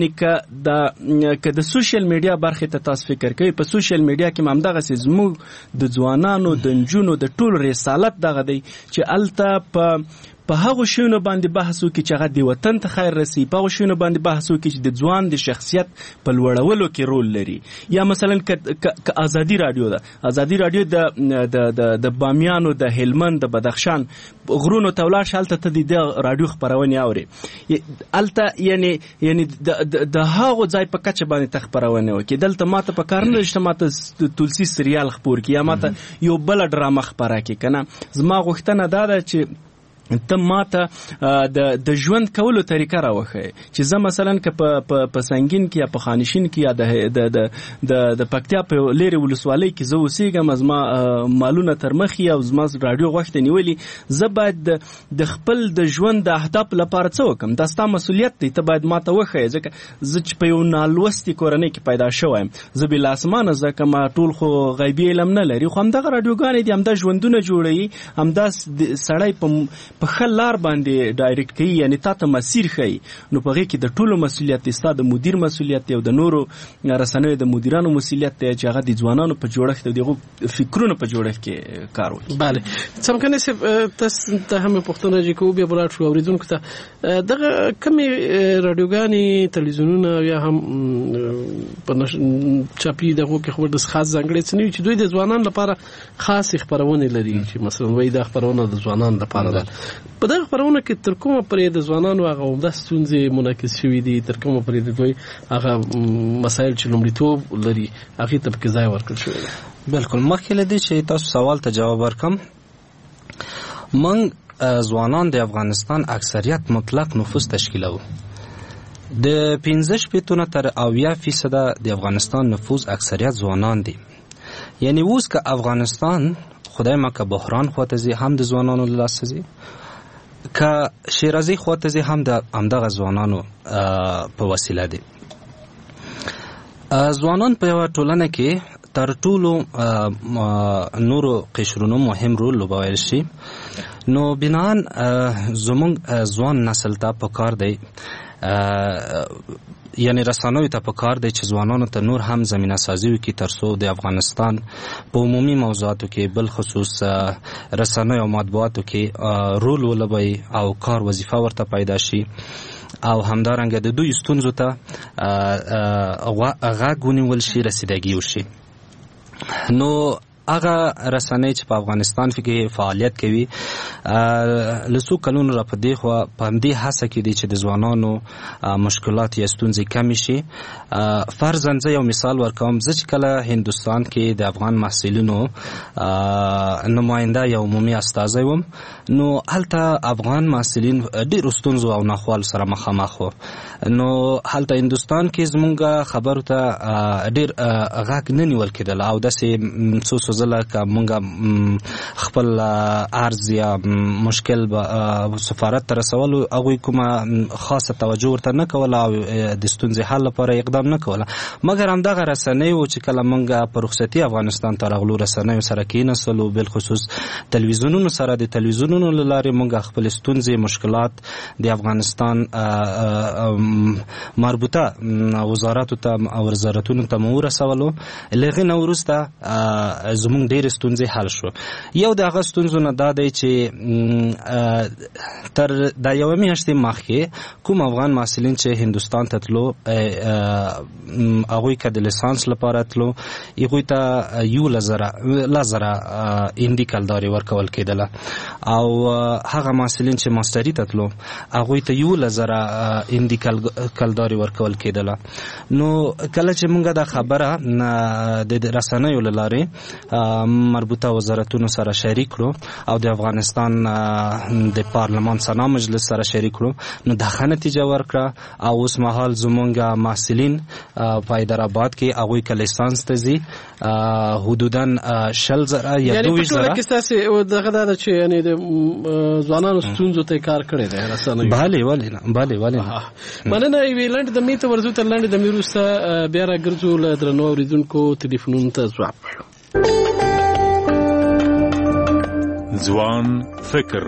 یعنې که د سوشل میډیا برخې ته تاسو فکر کوئ په سوشل میډیا کې هم همدغسې زموږ د ځوانانو د نجونو د ټول رسالت دغه دی چې هلته په هغو شیونو باندې بحث وکړي چې هغه د وطن ته خیر رسي په هغو شیونو باندې بحث وکړي چې د ځوان د شخصیت په لوړولو کې رول لري یا مثلا که ازادي راډیو ده ازادي راډیو د بامیانو د هلمند د بدخشان غرونو ته ولاړ شي هلته ته د دې راډیو خپرونې اورې هلته یعنې د هغو ځای په کچه باندې ته خپرونې وکړي دلته ماته په کار نه ده چې ماته تلسي سریال خپور کړي یا ماته یو بله ډرامه خپره کړي که نه زما غوښتنه دا ده چې ته ماته د ژوند کولو طریقه راوښیې چې زه مثلا که په سنګین کې یا په خانشین کې یا د پکتیا په لرې ولسوالۍ کې زه اوسېږم زما مالونه تر مخې او زما راډیو غوښتې نیولي زه باید د خپل د ژوند د اهداف لپاره څه وکړم دا ستا مسؤلیت دی ته باید ماته وښیې ځکه زه چې په یو نالوستې کورنۍ کې پیدا شوی یم زه بې لاسمانه ځکه ما ټول خو غیبي علم نه لري خو همدغه راډیوګانې دي همدا ژوندونه جوړوي همدا سړی په ښه لار باندې ډایرکټ کوي یعنی تا ته مسیر ښیي نو په هغې کې د ټولو مسؤلیت دی ستا د مدیر مسؤلیت دی او د نورو رسنیو د مدیرانو مسؤلیت دی چې هغه د ځوانانو په جوړښت او د هغو فکرونو په جوړښت کې کار وکړي بله څمکنې صاحب تاسو ته هم پوښتنه چې کوو بیا به لاړ شو اورېدونکو ته دغه کمې راډیوګانې تلویزیونونه یا هم په چاپي دغو کې خو د خاص ځانګړی څه نه وي چې دوی د ځوانانو لپاره خاصې خپرونې لري چې مثلا وایي دا خپرونه د ځوانانو لپاره ده په دغه خپرونه کې تر کومه پورې د ځوانانو هغه عمده ستونزې منعکس شوي دي تر کومه پورې د دوی هغه مسایل چې لومړیتوب لري هغې ته پکې ځای ورکړل شوی دی بلکل مخکې له دې چې تاسو سوال ته جواب ورکړم موږ ځوانان د افغانستان اکثریت مطلق نفوس تشکیلوو د 15 تر 80% د افغانستان نفوس اکثریت ځوانان دي یعنی اوس که افغانستان خدای ما که بحران خواته زی هم د ځوانانو له لاسه زی که شیرازی خواته زی هم د همدغه ځوانانو په وسیله دی ځوانان په یوه ټولنه کې تر ټولو نورو قشرونو مهم رول لوبولی شي نو بنان زموږ ځوان نسل ته پکار دی یعنی رسانوي ته پکار دی چې ځوانانو ته نور هم زمینه سازي وکړي ترڅو د افغانستان په عمومي موضوعاتو کې بل خصوص رسانوي او مطبوعاتو کې رول ولوبوي او کار وظیفه ورته پیدا شي او همدارنګه د دوی ستونزو ته غږ ونیول شي رسیدګي وشي نو هغه رسنۍ چې په افغانستان کې فعالیت کوي له څو کلونو را په دې خوا په همدې هڅه کې دي چې د ځوانانو مشکلات یا ستونزې کمې شي فرضاً زه یو مثال ورکوم زه چې کله هندوستان کې د افغان محصلینو نماینده یا عمومي استازی وم نو هلته افغان محصلین ډېرو ستونزو او ناخوالو سره مخامخ وو نو هلته هندستان کې زمونږ خبرو ته ډیر غاک نه نیول کېدل او داسې څو ځله که مونږ خپل عرض یا مشکل سفارت ته رسولو هغوی کومه خاصه توجه ورته نه کوله او د ستونزې حل لپاره اقدام نه کوله. مګر همدغه رسنۍ و چې کله مونږ په رخصتي افغانستان ته راغلو رسنیو سره کېناستلو، بالخصوص تلویزیونونو سره د تلویزیونونو له لارې مونږ خپل ستونزې مشکلات د افغانستان مربوطه وزارتو ته او وزارتونو ته مو ورسولو. له هغې نه وروسته زمونږ ډېرې ستونزې حل شو. یو د هغه ستونزو نه دا دی چې تر دا یوه میاشتې مخکې کوم افغان محصلین چې هندوستان ته تلو هغوی که د لیسانس لپاره تلو هغوی ته 11,000 هندي کلدارې ورکول کېدله او هغه محصلین چې ماستري ته تلو هغوی ته 11,000 هندي کلدارې ورکول کېدله. نو کله چې موږ دا خبره د رسنیو له لارې مربوطه وزارتونو سره شریک کړو او د افغانستان د پارلمان سنا مجلس سره شریک کړو، نو دا ښه نتیجه ورکړه او اوس مهال زمونږ محصلین په حیدرآباد کې هغوی که لیسانس ته ځي حدودا 20,000 یا 22,000. یعنې په ټوله کې ستاسې دغه دا ده چې یعنې د ځوانانو ستونزو ته کار کړی دی رسنیو. بله ولې نه. مننه. یوې لنډې دمې ته ورځو. تر لنډې دمې وروسته بیا راګرځو له درنو اورېدونکو تلیفونونو ته ځواب. ځوان فکر.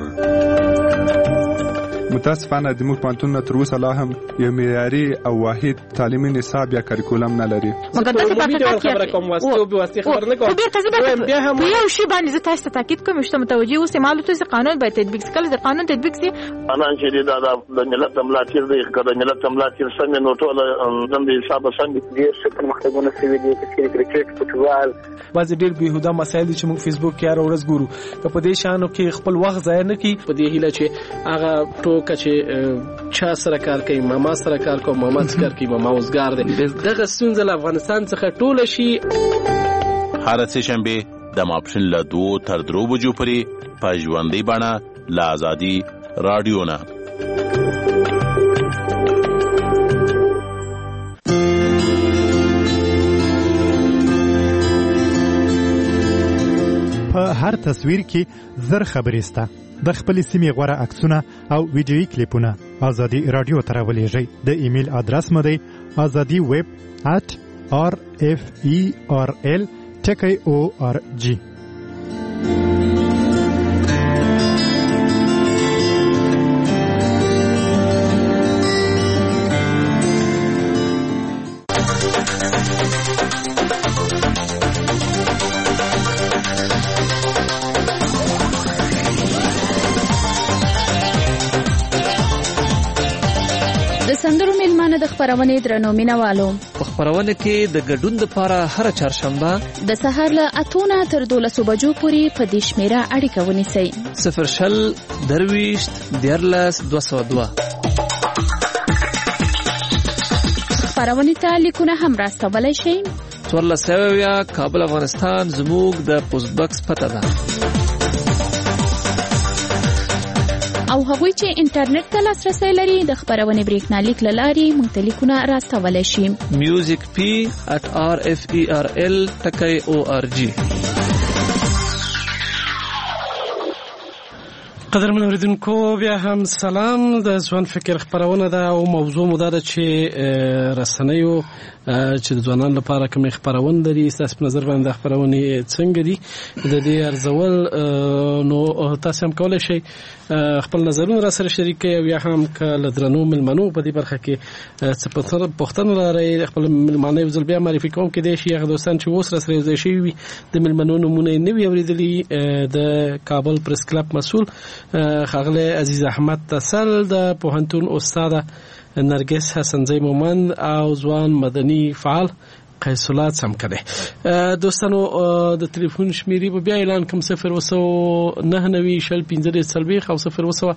متاسفانه د موږ پوهنتونونه تر اوسه لا هم یو معیاري او واحد تعلیمي نصاب یا کریکولم نه لري. خبره کوم واسطه خبر نه کوم. په یو شی باندې زه تاسو ته تاکید کوم چې متوجي اوسئ معلومات چې قانون باید تطبیق شي. کله چې قانون تطبیق شي انا چې د ملت ملاتیر دی کله ملت ملاتیر څنګه نو ټول د حساب څنګه دي چې پرمختګونه شوي دي چې کرکټ فوټبال بعضې ډېر بېهوده مسایل دي چې موږ فیسبوک کې هره ورځ ګورو. که په دې شیانو کې خپل وخت ضایع نه کړي په دې هیله چې هغه ټوکه چې چا سره کار کوي ماما سره کار کوي ماما څه کار کوي ماما اوسګار دی دغه ستونزه له افغانستان څخه ټوله شي. هر سه شنبه د ماپښین له 2 تر 3 بجو پورې په ژوندۍ بڼه له آزادي رادیو نه. په هر تصویر کې زر خبرې سته. د خپل سیمې غوره عکسونه او ویډیویي کلیپونه آزادي رادیو ته راولېږئ. د ایمیل ادرس مو دی azadi@referl.org. سندرو میلمانه د خبرونې درنو مینوالو په خبرونه کې د ګډون لپاره هر چهارشنبه د سهار له 8 تر 12 بجو پورې په دې شمیره اړیکه ونیسئ. 0 درويشت 14 202. خبرونه ته لیکونه هم راستولای شئ. 14 کابل افغانستان زموږ د پوسټ باکس پته ده. او هغوی چې انټرنیټ ته لاسرسی لري د خبرونې بریښنالیک له لارې موږ ته لیکونه راستولی شي. musicp@rferl.org. قدرمن اوریدونکو بیا هم سلام. د ځوان فکر خبرونه ده او موضوع مو ده چې رسنیو چې د ځوانانو لپاره کومې خبرونه لري ستاسو په نظر باندې خبرونه څنګه دي د دې ارزول. نو تاسو هم کولای شئ خپل نظرونه را سره شریک کړئ او یا هم کله درنو ملمنو په دې برخه کې څه پوښتنه لرئ خپل ملمنو یو ځل بیا معرفي کوم کې دي هغه دوستان چې اوس را سره یو ځای شوي وي د ملمنو نمونه نه وي اوریدلي. د کابل پریس کلب مسؤل ښاغلی عزیز احمد تسل، د پوهنتون استاد نرګس حسنزی مومند او ځوان مدني فعال قیس الله څمکده. دوستانو د ټلیفون شمیرې په بیا اعلان کوم 090 شل 15 او 010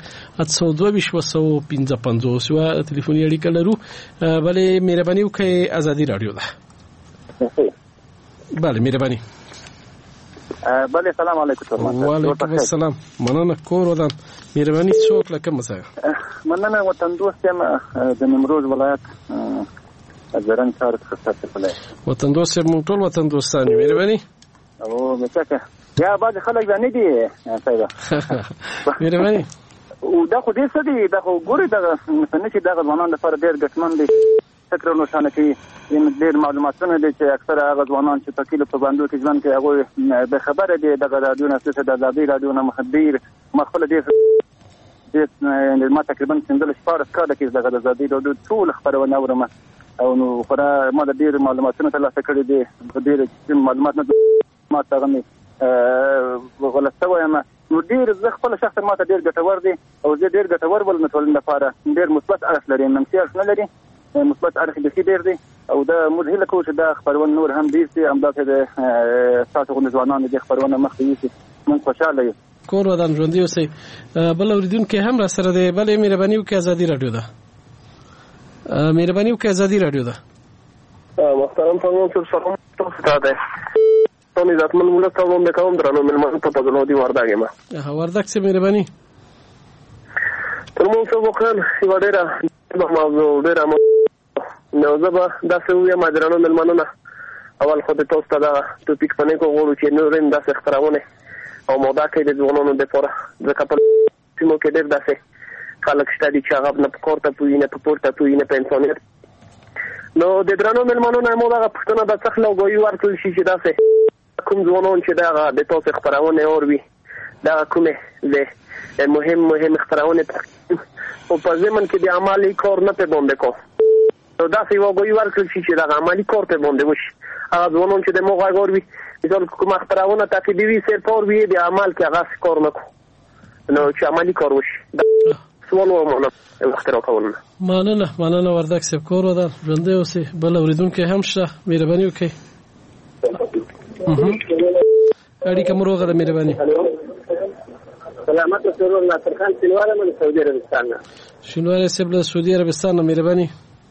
822 و ټلیفوني اړیکه لرو. بلې مهرباني وکړئ آزادي رادیو ده. بله مهرباني. بله سلام علیکم. وعلیکم السلام. مننه کور ودان مهرباني څوک لکه مسا مننه وطن دوست یم د نیمروز ولایت زرنګ ښار څخه ستاسو وطن دوست یم ټول وطن دوستان مهرباني او مڅکه یا بعض خلک نه دي ساده مهرباني او دا خو دې څه دي دا خو ګوري دا مثلا چې دا ځوانان لپاره ډېر ګټمن دي فکر روښانه کوي ډېر معلوماتونه دي چې اکثره هغه ځوانان چې په کلیو په باندې کې ژوند کوي هغه به خبره دي دغه رادیو نه څه د آزادۍ رادیو نه مخدیر مخفل دي ما تقریبا 14 کال کې دغه د آزادۍ رادیو ټول خبرونه اورم او نو خورا ما د ډېر معلوماتونه ترلاسه کړي دي ډېر معلومات نه ما ته غلطه وایم نو ډېر زه خپل شخصا ما ته ډېر ګټور دي او زه ډېر ګټور ولم ټولنې لپاره ډېر مثبت اړخ لري منفي اړخ نه لري مثبت اړخ به ډېر دي او دا موږ هیله کوو چې دا خبرونه نور هم ډېر شي همداسې د تاسو غوندې ځوانانو د خبرونه مخکې یوسي موږ خوشحاله یو. کور ودان ژوندي اوسئ. بل اورېدونکی هم را سره دی. بلې مهرباني وکړئ ازادي راډیو ده. مهرباني وکړئ ازادي راډیو ده. محترم فرمان صاحب سلام تاسو ته ده. تاسو عزتمن مولوی صاحب مې کوم درنو ملمنو ته په ځلو دی ورداګه ما. ورداګ څه مهرباني. فرمان صاحب خان یو ډېر موضوع ډېر نو زبا دا څه ویه مادرانو ملمنونه اول خو د تاسو ته دا ټاپک پنه کو غوړو چې نور هم داسې خبرونه او مودا کې د ځوانانو لپاره ځکه په سیمو کې ډېر داسې خلک شته چې هغه نه پکورته پوي نه پورته پوي نه پنسونر نو د درانو ملمنونه مو دا پښتنه د څخه لوګوي ورکول شي چې داسې کوم ځوانان چې دا د تاسو خبرونه اوروي دا کومه له مهم خبرونه او په ځمن کې د عملي کار نه په باندې کو نو دا څه وګوي ورکول شي چې د عملي کار په باندې وشي هغه ځوانان چې د موغه غوړوي مثال کوم خبرونه تاکیدوي سر پور وي د عمل کې هغه کار نه کو نو چې عملي کار وشي سوال و مونږ وخت راکول مننه وردک سب کور ودان ژوندې اوسئ. بل اوریدونکي هم شته مهرباني وکړئ. اړیکه مو روغه ده مهرباني. سلامت سرور ناصر خان شینواره من سعودي عربستان نه. شینواره سبله سعودي عربستان نه مهرباني.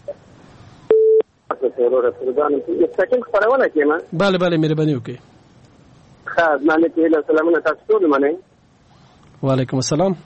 سرور سودان سکن خبرونه کیما. بله مهرباني وکړئ. ښه معنی ته له سلامونه تاسو ټول منئ. وعلیکم السلام.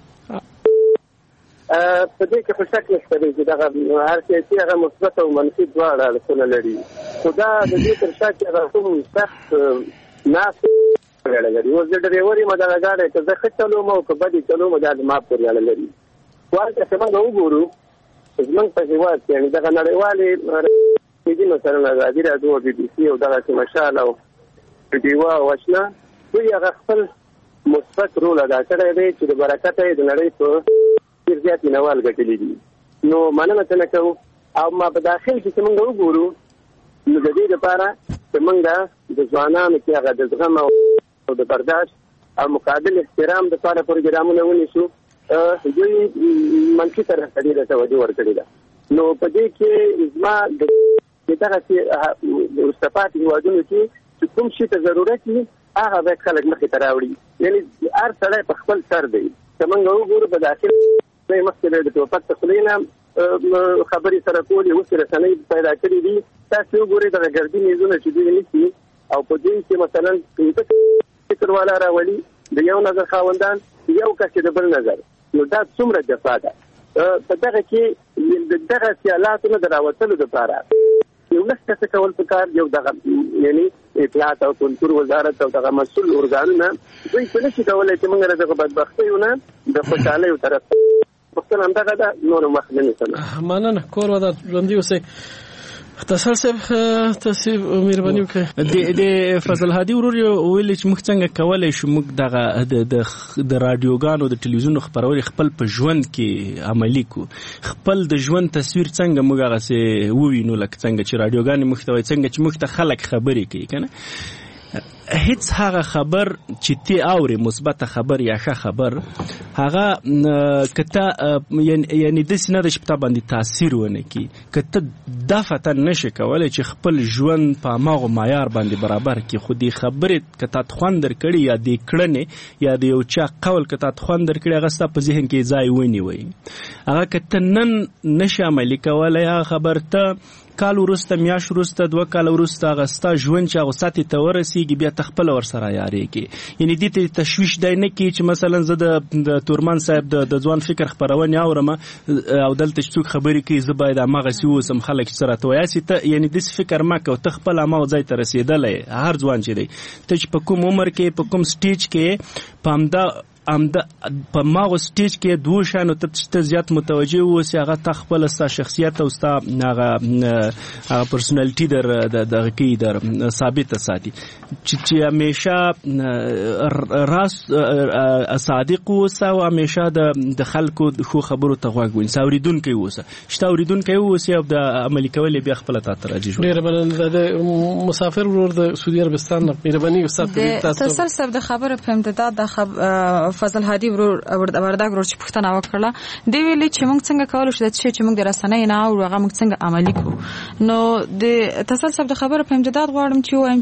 په دې کې خوشاک نشته چې دا هر څه هغه مثبت او منفي دواړه اړخونه لري. خدا د دې تر شا کې هغه کوم سخت ناس لري. اوس د ډریوري مدار غاړه ته زه خټلو مو په بدی چلو مو د ما پورې لري. واځه څنګه وګورو زمونږ په هیواد کې یعنی دا نړیوالې دې نو سره راځي راځو بي بي سي او دا چې ماشاءالله او دیوا وښنا دوی هغه خپل مثبت رول ادا کړی دی چې د برکت یې د نړۍ په ډېر زیات مینوال ګټلي دي. نو مننه څنګه کوو او ما په داخل کې موږ وګورو نو د دې لپاره چې موږ د ځوانانو کې هغه د زغم او د برداشت او مقابل احترام د لپاره پروګرامونه ونیسو دوی منفي طرف ته ډېره توجه ورکړې ده. نو په دې کې زما د دغه استفادې هیوادونو کې کوم شي ته ضرورت وي هغه باید خلک مخې ته راوړي. یعنی هر سړی په خپل سر دی چې موږ وګورو په داخل مخکې د ټوپک تخلینا خبرې سره کولې اوس رسنۍ پیدا کړې دي. تاسو وګورئ دغه ګردي میزونه چې دوی نیسي او په دې کې مثلا فکر والا راولي د یو نظر خاوندان یو کس د بل نظر نو دا څومره جفا ده. په دغه کې دغه سیالاتو نه د راوتلو دپاره یو لږ څه کول پکار یو دغه یعنی اطلاعات او کلتور وزارت او دغه مسؤل ارګانونه دوی څه نشي کولی چې موږ دغه بدبختیو نه د خوشحالیو طرف پښتون همدغه ده نور مخ نه نیسم. مننه کور ودان ژوندي اوسئ. تاسو تاسو مهرباني وکړئ. د فضل هادي ورور ویل چې موږ څنګه کولای شو موږ دغه د رادیوګانو د ټلویزیون خبرونه خپل په ژوند کې عملی کو خپل د ژوند تصویر څنګه موږ هغه سه ووینو لکه څنګه چې رادیوګان محتوی څنګه چې موږ ته خلک خبرې کوي کنه هیڅ هغه خبر چې تی اوري مثبت خبر یا ښه خبر هغه کته یعنی د سینه د شپه باندې تاثیر ونه کی کته دافته نشي کولای چې خپل ژوند په ماغه معیار باندې برابر کی خودي خبرې کته خوندر کړي یا د کړنې یا د یو چا قول کته خوندر کړي هغه ست په ذهن کې ځای ونی وي هغه کته نن نشه عملی کولای هغه خبر ته کال وروسته میاشت وروسته 2 کال وروسته هغه ستا ژوند چې هغه سطحې ته ورسېږي بیا ته خپله ورسره عیارېږي. یعنې دې ته تشویش دی نه کړي چې مثلا زه د تورمان صاحب د ځوان فکر خپرونې اورم او دلته چې څوک خبرې کوي زه باید هماغسې واوسم خلک چې څه راته وایي ته یعنې داسې فکر مه کوه ته خپل هماغه ځای ته رسېدلی هر ځوان چې دی ته چې په کوم عمر کې په کوم سټیج کې په ماغو سټیج کې دوه شانو ته زیات متوجه اوسې هغه تا خپل ستا شخصیت او ستا هغه پرسنالټي دغه کې در ثابته ساتي چې همیشه راست صادق اوسه او همیشه د خلکو خو خبرو ته غوږ ونیسه اورېدونکی اوسه شته اورېدونکی اوسې او د عملي کول بیا خپله تا ته راجي ډېره مننه د مسافر ورور د سعودي عربستان مهرباني استاد تاسو سره د خبره په امتداد د فضل هادي وردګ ورور چې پوښتنه وکړه دی ویلي چې موږ څنګه کولای شو چې موږ د رسنۍ نه او هغه موږ څنګه عملي کوو. نو د تسلسل د خبره په امتداد غواړم چې وایم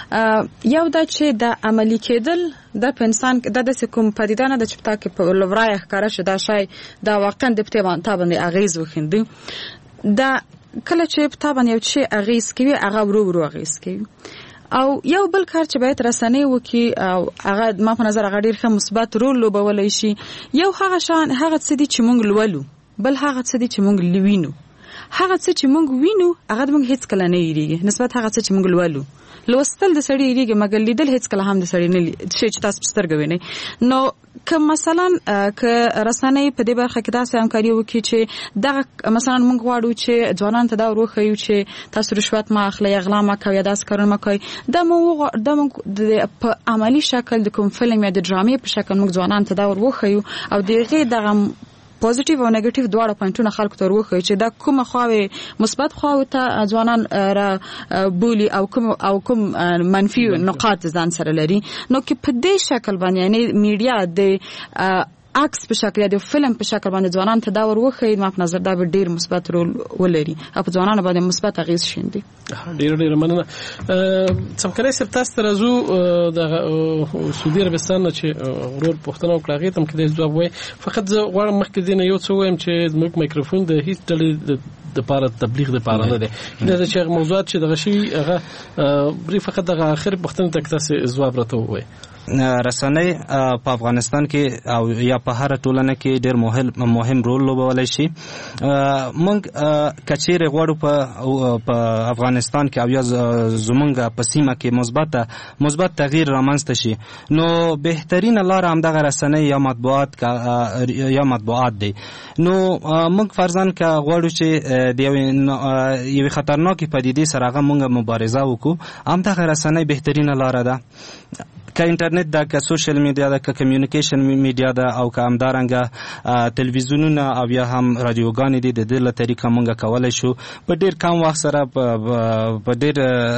چې یو دا چې د عملي کېدل د انسان د کوم پدیده نه د چپتا کې په لورای ښکارا شو دا شای دا واقعا د پته باندې اغیز وخیند دا کله چې پته باندې یو شی اغیز کوي هغه ورو اغیز کوي او یو بل کار چې باید رسنۍ وکي او هغه ما په نظر هغه ډیر ښه مثبت رول لوبولی شي یو هغه څه دي چې موږ لولو بل هغه څه دي چې موږ لوینو هغه څه چې موږ وینو هغه موږ هیڅ کله نه یریږي نسبت هغه څه چې موږ لولو لوستل د سړی یریږي مګر لیدل هیڅ کله هم د سړی نه شي چې تاسو سترګې وینئ. نو که مثلا که رسنۍ په دې برخه کې داسې همکاري وکړي چې دغه مثلا موږ غواړو چې ځوانان ته دا وروښیو چې تاسو رشوت مه اخلئ غلا مه کوئ یا داسې کارونه مه کوئ دا موږ په عملي شکل د کوم فلم یا د ډرامې په شکل موږ ځوانان ته دا وروښیو او د هغې دغه پوزټیو او نیگیټیو دواړه پوینټونه خلکو ته وروښیو چې دا کومه خواوې مثبت خواو ته ځوانان را بولی او کوم منفي نقاط ځان سره لري. نو کې په دې شکل باندې یعنی میډیا د عکس په شکل د فلم په شکل باندې ځوانان ته دا وروښیي ما په نظر دا به ډیر مثبت رول ولري او په ځوانانو باندې مثبت اغیز شیندي. ډیر مننه. څمکرای سپ تاسو ته راځو د سعودي عربستان چې ورور پوښتنه وکړه هغې ته هم کېدای ځواب وایي فقط زه غواړم مخکې دې نه یو څه ووایم چې زموږ مایکروفون د هېڅ ډلې دپاره تبلیغ دپاره نه دی دا چې هغه موضوعات چې دغه شوي هغه فقط دغه آخر پوښتنې ته تاسې ځواب راته ووایي. رسنۍ په افغانستان کې او یا په هر ټولنه کې ډېر مهم رول لوبولی شي. موږ کچېرې غواړو په افغانستان کې او یا زمونږ په سیمه کې مثبت تغییر رامنځته شي نو بهترینه لاره همدغه رسنۍ یا مطبوعات دی. نو موږ فرضاً که غواړو چې د یوې خطرناکې پدیدې سره هغه موږ مبارزه وکړو همدغه رسنۍ بهترینه لاره ده که انټرنیټ ده که سوشل میډیا ده که کمیونیکیشن میډیا ده او که همدارنګه تلویزیونونه او یا هم رادیوګانې دي د دې له طریقه موږ کولی شو په ډېر کم وخت سره په ډېر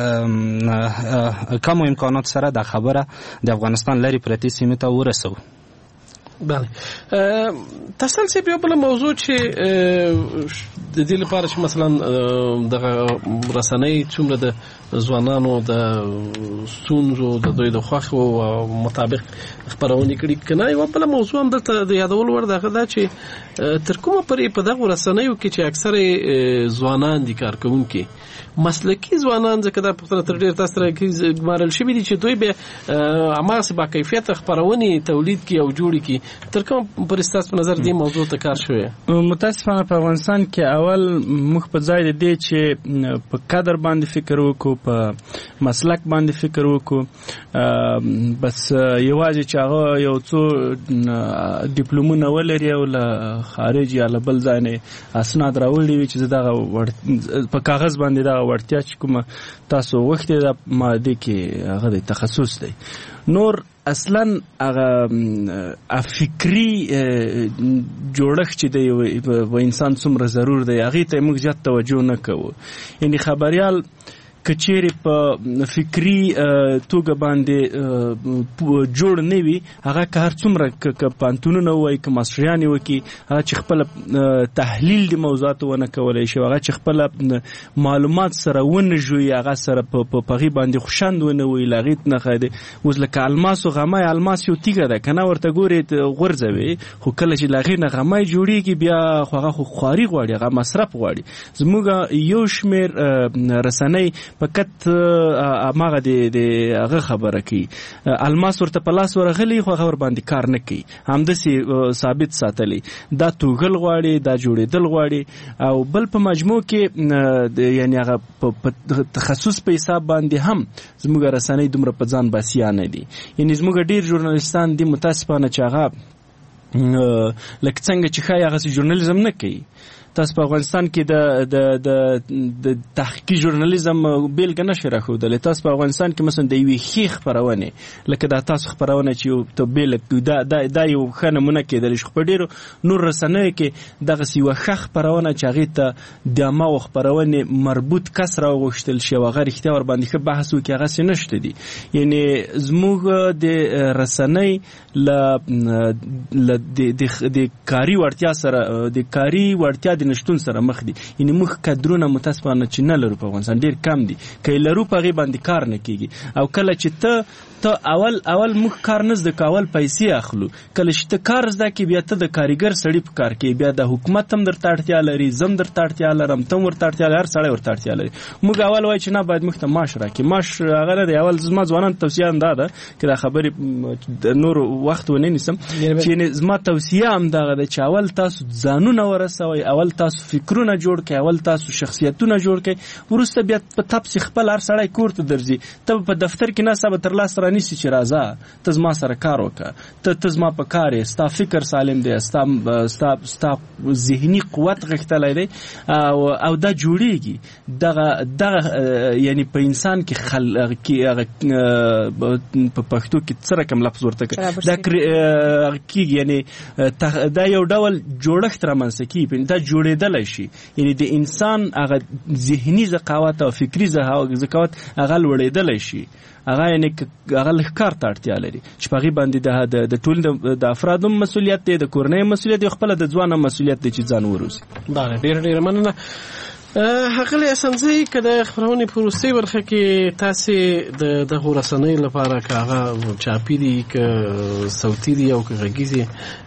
کمو امکانات سره دا خبره د افغانستان لرې پرتې سیمې ته ورسوو. بله تاسو څه په بل موضوع چې د دې لپاره چې مثلا د رسنۍ څومره د ځوانانو د ستونزو د دوی د خوښو مطابق خبرونه کړي کنه یو بل موضوع هم دلته د یادول ور دغه دا چې تر کومه پرې په دغه رسنیو کې چې اکثره ځوانان دي کارکونکي مسلکی ځوانان ځکه دا په تر ډیر تاسو راکې ګمارل شوی دي چې دوی به اماسه با کیفیت خبرونه تولید کی او جوړی کی تر کوم پر استاس په نظر دی موضوع ته کار شوی. متاسفانه په افغانستان کې اول مخ په ځای دی چې په قدر باندې فکر وکړو په مسلک باندې فکر وکړو بس یوازې چې هغه یو څو ډیپلومونه ولري او له خارج یا له بل ځای نه اسناد راوړي وي چې دغه په کاغذ باندې دا ورتیا چې کومه تاسو وخت د ماده کې هغه د تخصص دی نور اصلا هغه فکری جوړښت چې دی و انسان څومره ضرور دی هغه ته موږ زیات توجه نه کوو. یعنی خبريال کچېرې په فکری توګه باندې جوړ نه وي هغه که هر څومره که پانتونونه وایي که ماسټریانې وکړي هغه چې خپله تحلیل د موضوعاتو ونه کولی شي هغه چې خپله معلومات سره ونه ژوي هغه سره په هغې باندې خوشند ونه وایي له هغې نه ښه اوس لکه الماس و غمی الماس یو تیږه ده که نه ورته ګورې غورځوي خو کله چې له هغې نه غمی جوړېږي بیا خو هغه خو خواري غواړي هغه مصرف غواړي. زموږ یو شمېر رسنۍ فقط هماغه د هغه خبره کوي الماس ورته په لاس ورغلی خو هغه ورباندې کار نه کوي همداسې ثابت ساتلی دا توغل غواړي دا جوړېدل غواړي او بل په مجموع کې یعنی هغه په تخصص په حساب باندې هم زموږ رسنۍ دومره په ځان باسیانه دي یعنی زموږ ډېر ژورنالستان دي متاسفانه چې هغه لکه څنګه چې ښایي هغسې ژورنالیزم نه کوي. تاسو په افغانستان کې د تحقیقي ژورنالیزم بیلګه نشئ راښودلی. تاسو په افغانستان کې مثلا د یوې ښې خپرونې لکه دا تاسو خپرونه چې یو ته بیله دا یو ښه نمونه کېدلی شي خو په ډېرو نور رسنیو کې دغسې یوه ښه خپرونه چې هغې ته د هماغو خپرونې مربوط کس راوغوښتل شي او هغه رښتیا ورباندې ښه بحث وکړي هغسې نشته دي. یعنې زموږ د رسنۍ د کاري وړتیا سره د کاري وړتیا د نشتون سره مخ دي. یعنی موږ کادرونه متاسفانه چې نه لرو په افغانستان ډېر کم دي که یې لرو په هغې باندې کار نه کېږي او کله چې ته اول موږ کار نه زده که اول پیسې اخلو کله چې ته کار زده کړې بیا ته د کاریګر سړي په کار کې بیا د حکومت هم درته اړتیا لري زم درته اړتیا لرم ته هم ورته اړتیا لري هر سړی ورته اړتیا لري. موږ اول وایو چې نه باید موږ ته معاش راکړي معاش هغه نه دی. اول زما ځوانانو توصیه هم دا ده که دا خبرې د نورو وخت ونه نیسم چې زما توصیه هم دغه ده چې اول تاسو ځانونه ورسوئ اول تاسو فکرونه جوړ کړئ اول تاسو شخصیتونه جوړ کړئ وروسته بیا په تپسې خپل هر سړی کور ته درځي ته په دفتر کې ناسته به تر لاسه رانیسي چې راځه ته زما سره کار وکړه ته زما په کار یې ستا فکر سالم دی ستا ذهني قوت غښتلی دی او دا جوړېږي دغه یعنی په انسان کې په پښتو کې څه رقم لفظ ورته کوي دا کېږي یعنی دا یو ډول جوړښت رامنځته کېږي دا جوړېدلی شي یعنی د انسان هغه ذهني ذکاوت او فکري ذکاوت هغه لوړېدلی شي هغه یعنی هغه لږ کار ته اړتیا لري چې په هغې باندې د ټولنې د افرادو مسؤلیت دی د کورنۍ مسؤلیت دی خپله د ځوان مسؤلیت دی چې ځان وروزي. ډېره مننه ښاغلی اسنزی که د خپرونې په وروستۍ برخه کې تاسې د دغو رسنیو لپاره که هغه چاپي دي که صوتي دي او که غږیزې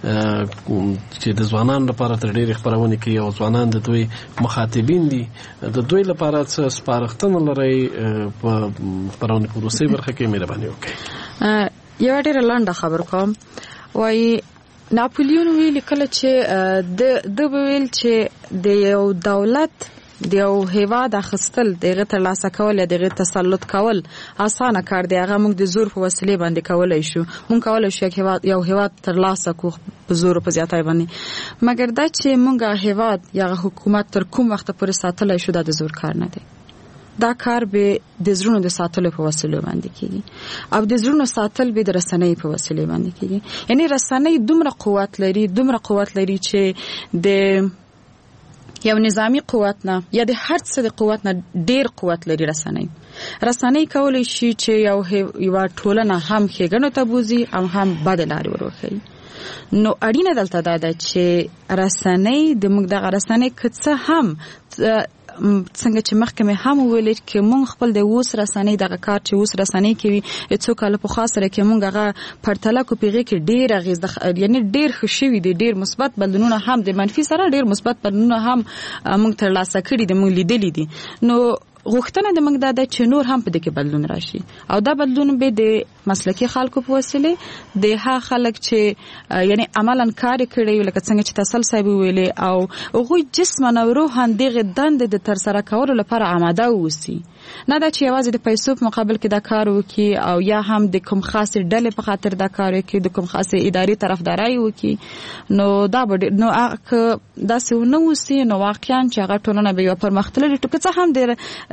چې د ځوانانو لپاره تر ډېرې خپرونې کوي او ځوانان د دوی مخاطبین دي د دوی لپاره څه سپارښتنه لرئ په خپرونې په وروستۍ برخه کې مهرباني وکړئ. یوه ډېره لنډه خبر کوم وایي ناپولیون ویلي کله چې د به ویل چې د یو دولت د یو هیواد اخیستل دغه ترلاسه کول یا دغه تسلط کول اسانه کار دی هغه موږ د زور په وسیله باندې کولای شو موږ کولای شو یو هیواد ترلاسه کو په زور په زیاتای باندې مګر دا چې موږ هیواد یا حکومت تر کوم وخت پورې ساتلای شو دا د زور کار نه دی دا کار به د زړونو د ساتلو په وسیله باندې کیږي او د زړونو ساتل به د رسنۍ په وسیله باندې کیږي یعنی رسنۍ دومره قوت لري چې د یو نظامی قوت نه یا د هر څه د قوت نه ډیر قوت لري. رسنۍ کولی شي چې یو ټولنه هم ښېګڼو ته بوزي او هم بد لارې وروښيي. نو اړینه دلته دا ده چې رسنۍ د موږ دغه رسنۍ که څه هم څنګه چې مخکې مې هم وویل چې موږ خپل د اوس رسنۍ دغه کار چې اوس رسنۍ کوي څو کاله پخوا سره کې موږ هغه پرتله کو پیغې کې ډېر اغېز یعنی ډېر ښه شوي دي ډېر مثبت بدلونونه هم د منفي سره ډېر مثبت بدلونونه هم موږ ترلاسه کړي دي موږ لیدلي دي. نو غوښتنه د موږ دا ده چې نور هم په دې کې بدلون راشي او دا بدلون به د مسلکي خلکو په وسیله د ها خلک چې یعنی عملاً کار کړي لکه څنګه چې تسل صاحب ویلي او هغوی جسماً او روحاً دغه دندې د ترسره کولو لپاره آماده اوسي نه دا چې یوازې د پیسو په مقابل کې دا کار وکړي او یا هم د کوم خاصې ډلې په خاطر دا کار وکړي د کوم خاصې ادارې طرفداري وکړي نو دا نو که داسې ونه اوسي نو واقعاً چې هغه ټولنه به یو پرمختللې ټوکه څه هم ډېر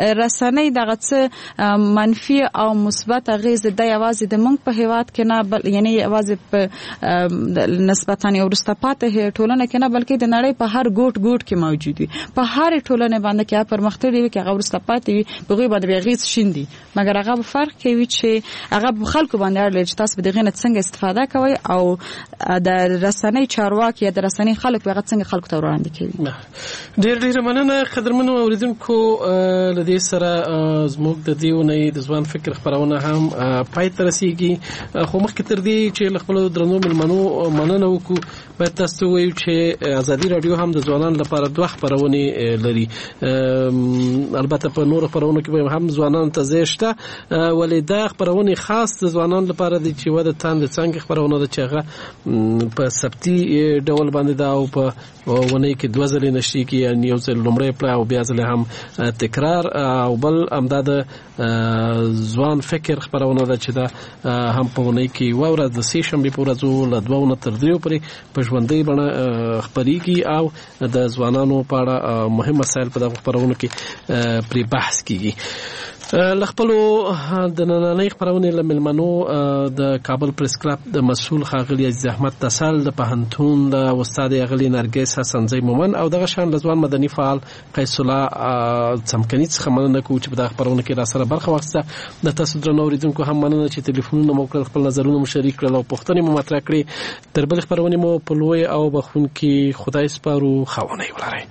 رسنۍ دغه څه منفي او مثبت اغیز د یوازې د مونږ په هیواد کې نه یعنی یوازې په نسبتاً یو وروسته پاتې ټولنه کې نه بلکې د نړۍ په هر ګوټ کې موجود وي په هر ټولنه باندې کې پرمختللي وي کې هغه وروسته پاتې وي په هغوی باندې اغیز شیندي مګر هغه فرق کوي چې هغه خلکو باندې اړ لري چې تاسو به دغه نه څنګه استفاده کوئ او د رسنۍ چارواکي یا د رسنۍ خلک هغه څنګه خلکو ته وړاندې کوي. ډېر مننه قدرمنو اوریدونکو لدې سره زموږ د دې ونې د ځوان فکر خبرونه هم پای ته رسیږي خو مخکې تر دې چې خپل درنو ملمنو مننه وکړو باید تاسو وایو چې ازادي رادیو هم د ځوانانو لپاره دوه خبرونه لري البته په نور خبرونو کې هم ځوانانو ته ځای شته ولې دا خبرونه خاص د ځوانانو لپاره دي چې وده تاند څنګه خبرونه ده چې هغه په سبتي ډول باندې دا او په ونې کې دوه ځلې نشي کې یعنی یو ځل لومړی پلا او بیا ځل هم تکرار او بل امداد ځوان فکر خبرونه ده چې دا هم په ونې کې وورا د سې شنبه په ورځو له 2 تر 3 پورې په ژوندۍ بڼه خبريږي او د ځوانانو په اړه مهم مسایل په دغه خبرونه کې پرې بحث کیږي. لخپلو د نننۍ خبرونه لملمنو د کابل پریس کلب د مسؤل خاغلی عزیز احمد تسل د پهنتون د استاد اغلی نرګس حسنزی مومن او دغه شان لزوان مدني فعال قیس الله څمکني څخه مننه کوم چې په دغه خبرونه کې را سره برخه واخیسته. د تاسو درنو اوریدونکو هم مننه چې ټلیفونونه مو کړل خپل نظرونه مو شریک کړل او پوښتنې مو مطرح کړې. تر بل خبرونه مو په لوی او بخون کې خدای سپارو خوونه ولرئ.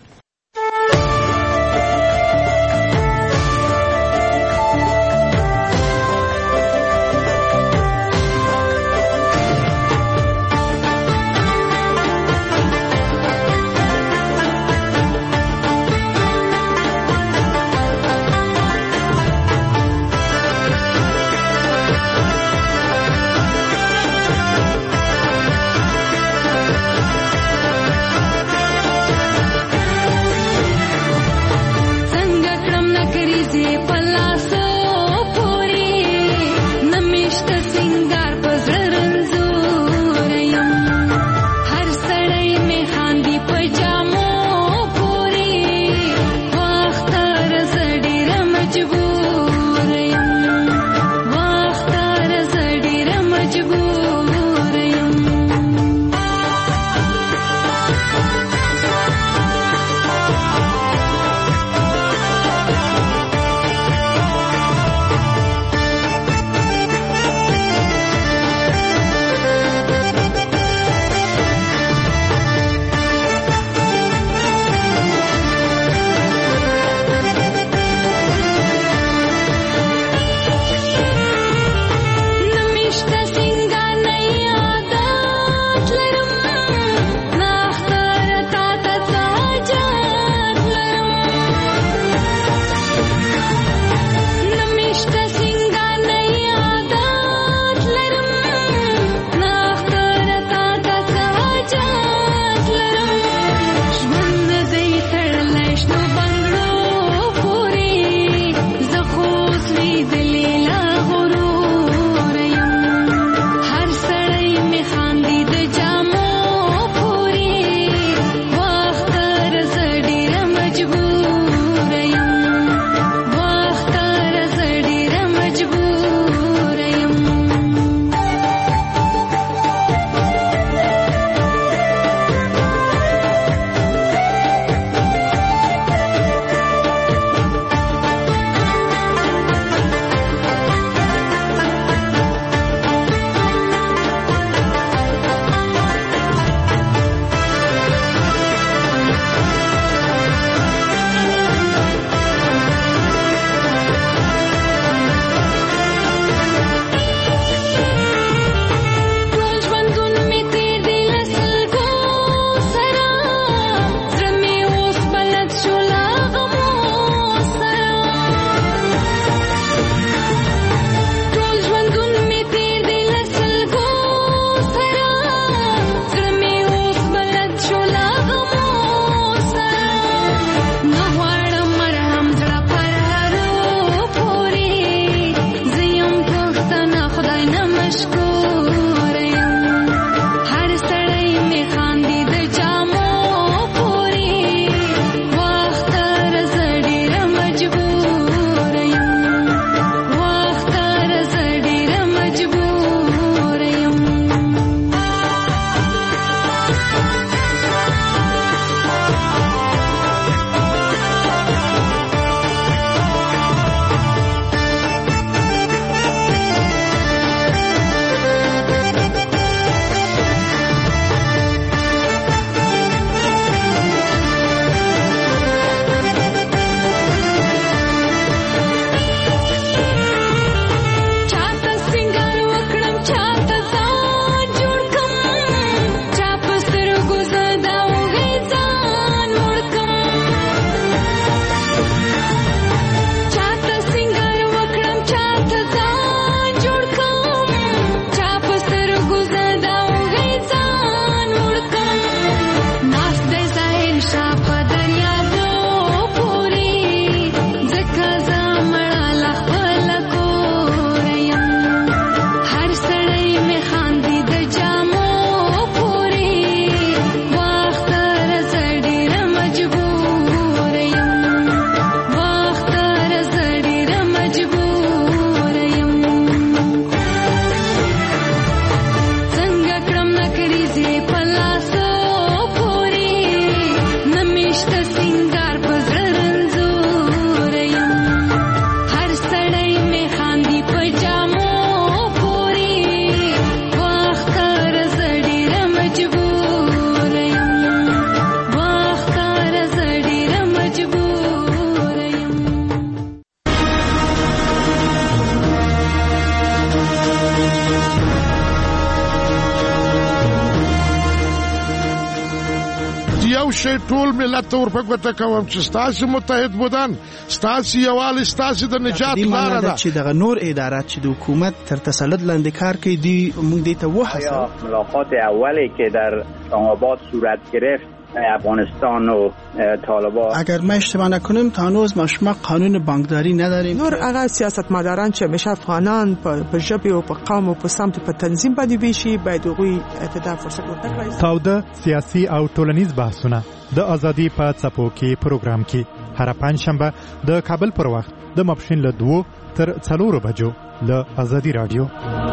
شی ټول ملت ته ورپګوته کوم چې ستاسو متحد بودن ستاسو یووالی ستاسو د نجات لاره ده چې دغه نور ادارات چې د حکومت تر تسلط لاندې کار کوي دی موږ دې ته وحسه ملاقات اولی که در آباد صورت گرفت افغانستان و طالبان اگر ما اشتباه نکنیم تا هنوز ما قانون بانکداری نداریم نور هغه سیاستمداران چې همیشه افغانان په ژبه او په قوم او په سمت په تنظیم باندې ویشي باید هغوی ته فرصت ورکړي. تاوده سیاسي او ټولنیز بحثونه د ازادي په څپو کې پروګرام کې هر پنځشنبه د کابل پر وخت د ماپښین له 2 تر 4 بجو له ازادي رادیو.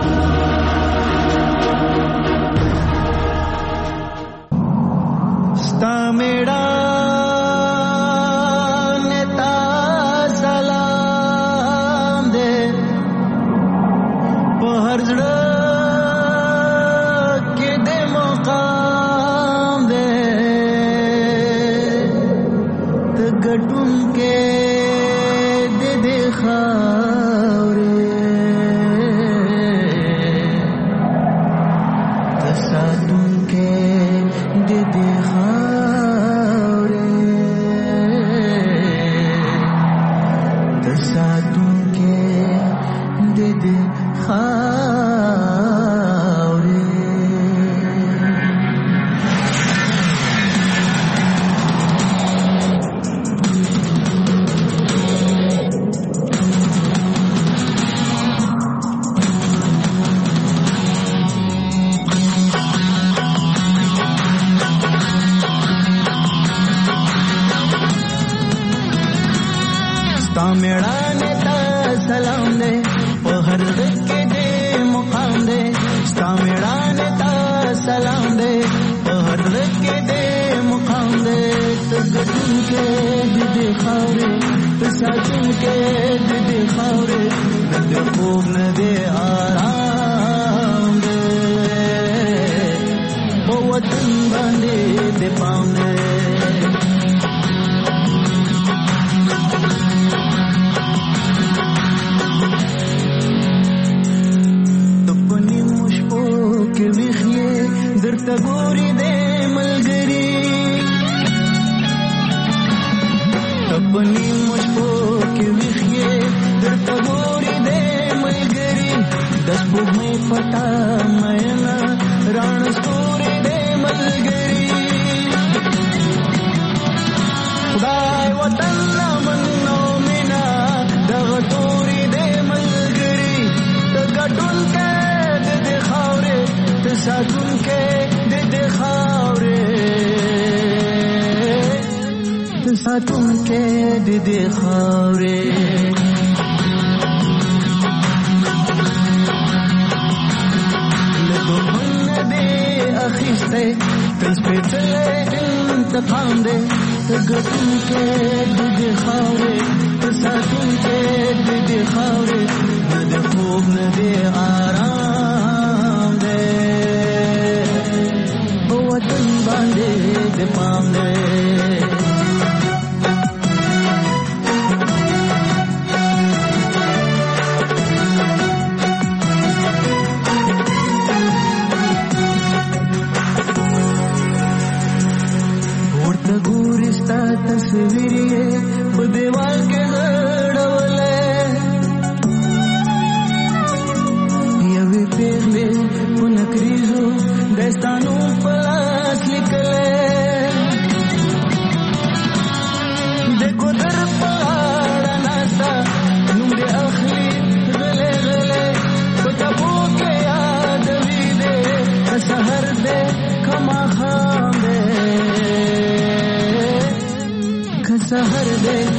ستا میړانه تا سلام دې په هر ځړه کې دې مقام دې ته ګټون کې دې خاورې ته ساتون کې دې सहर दे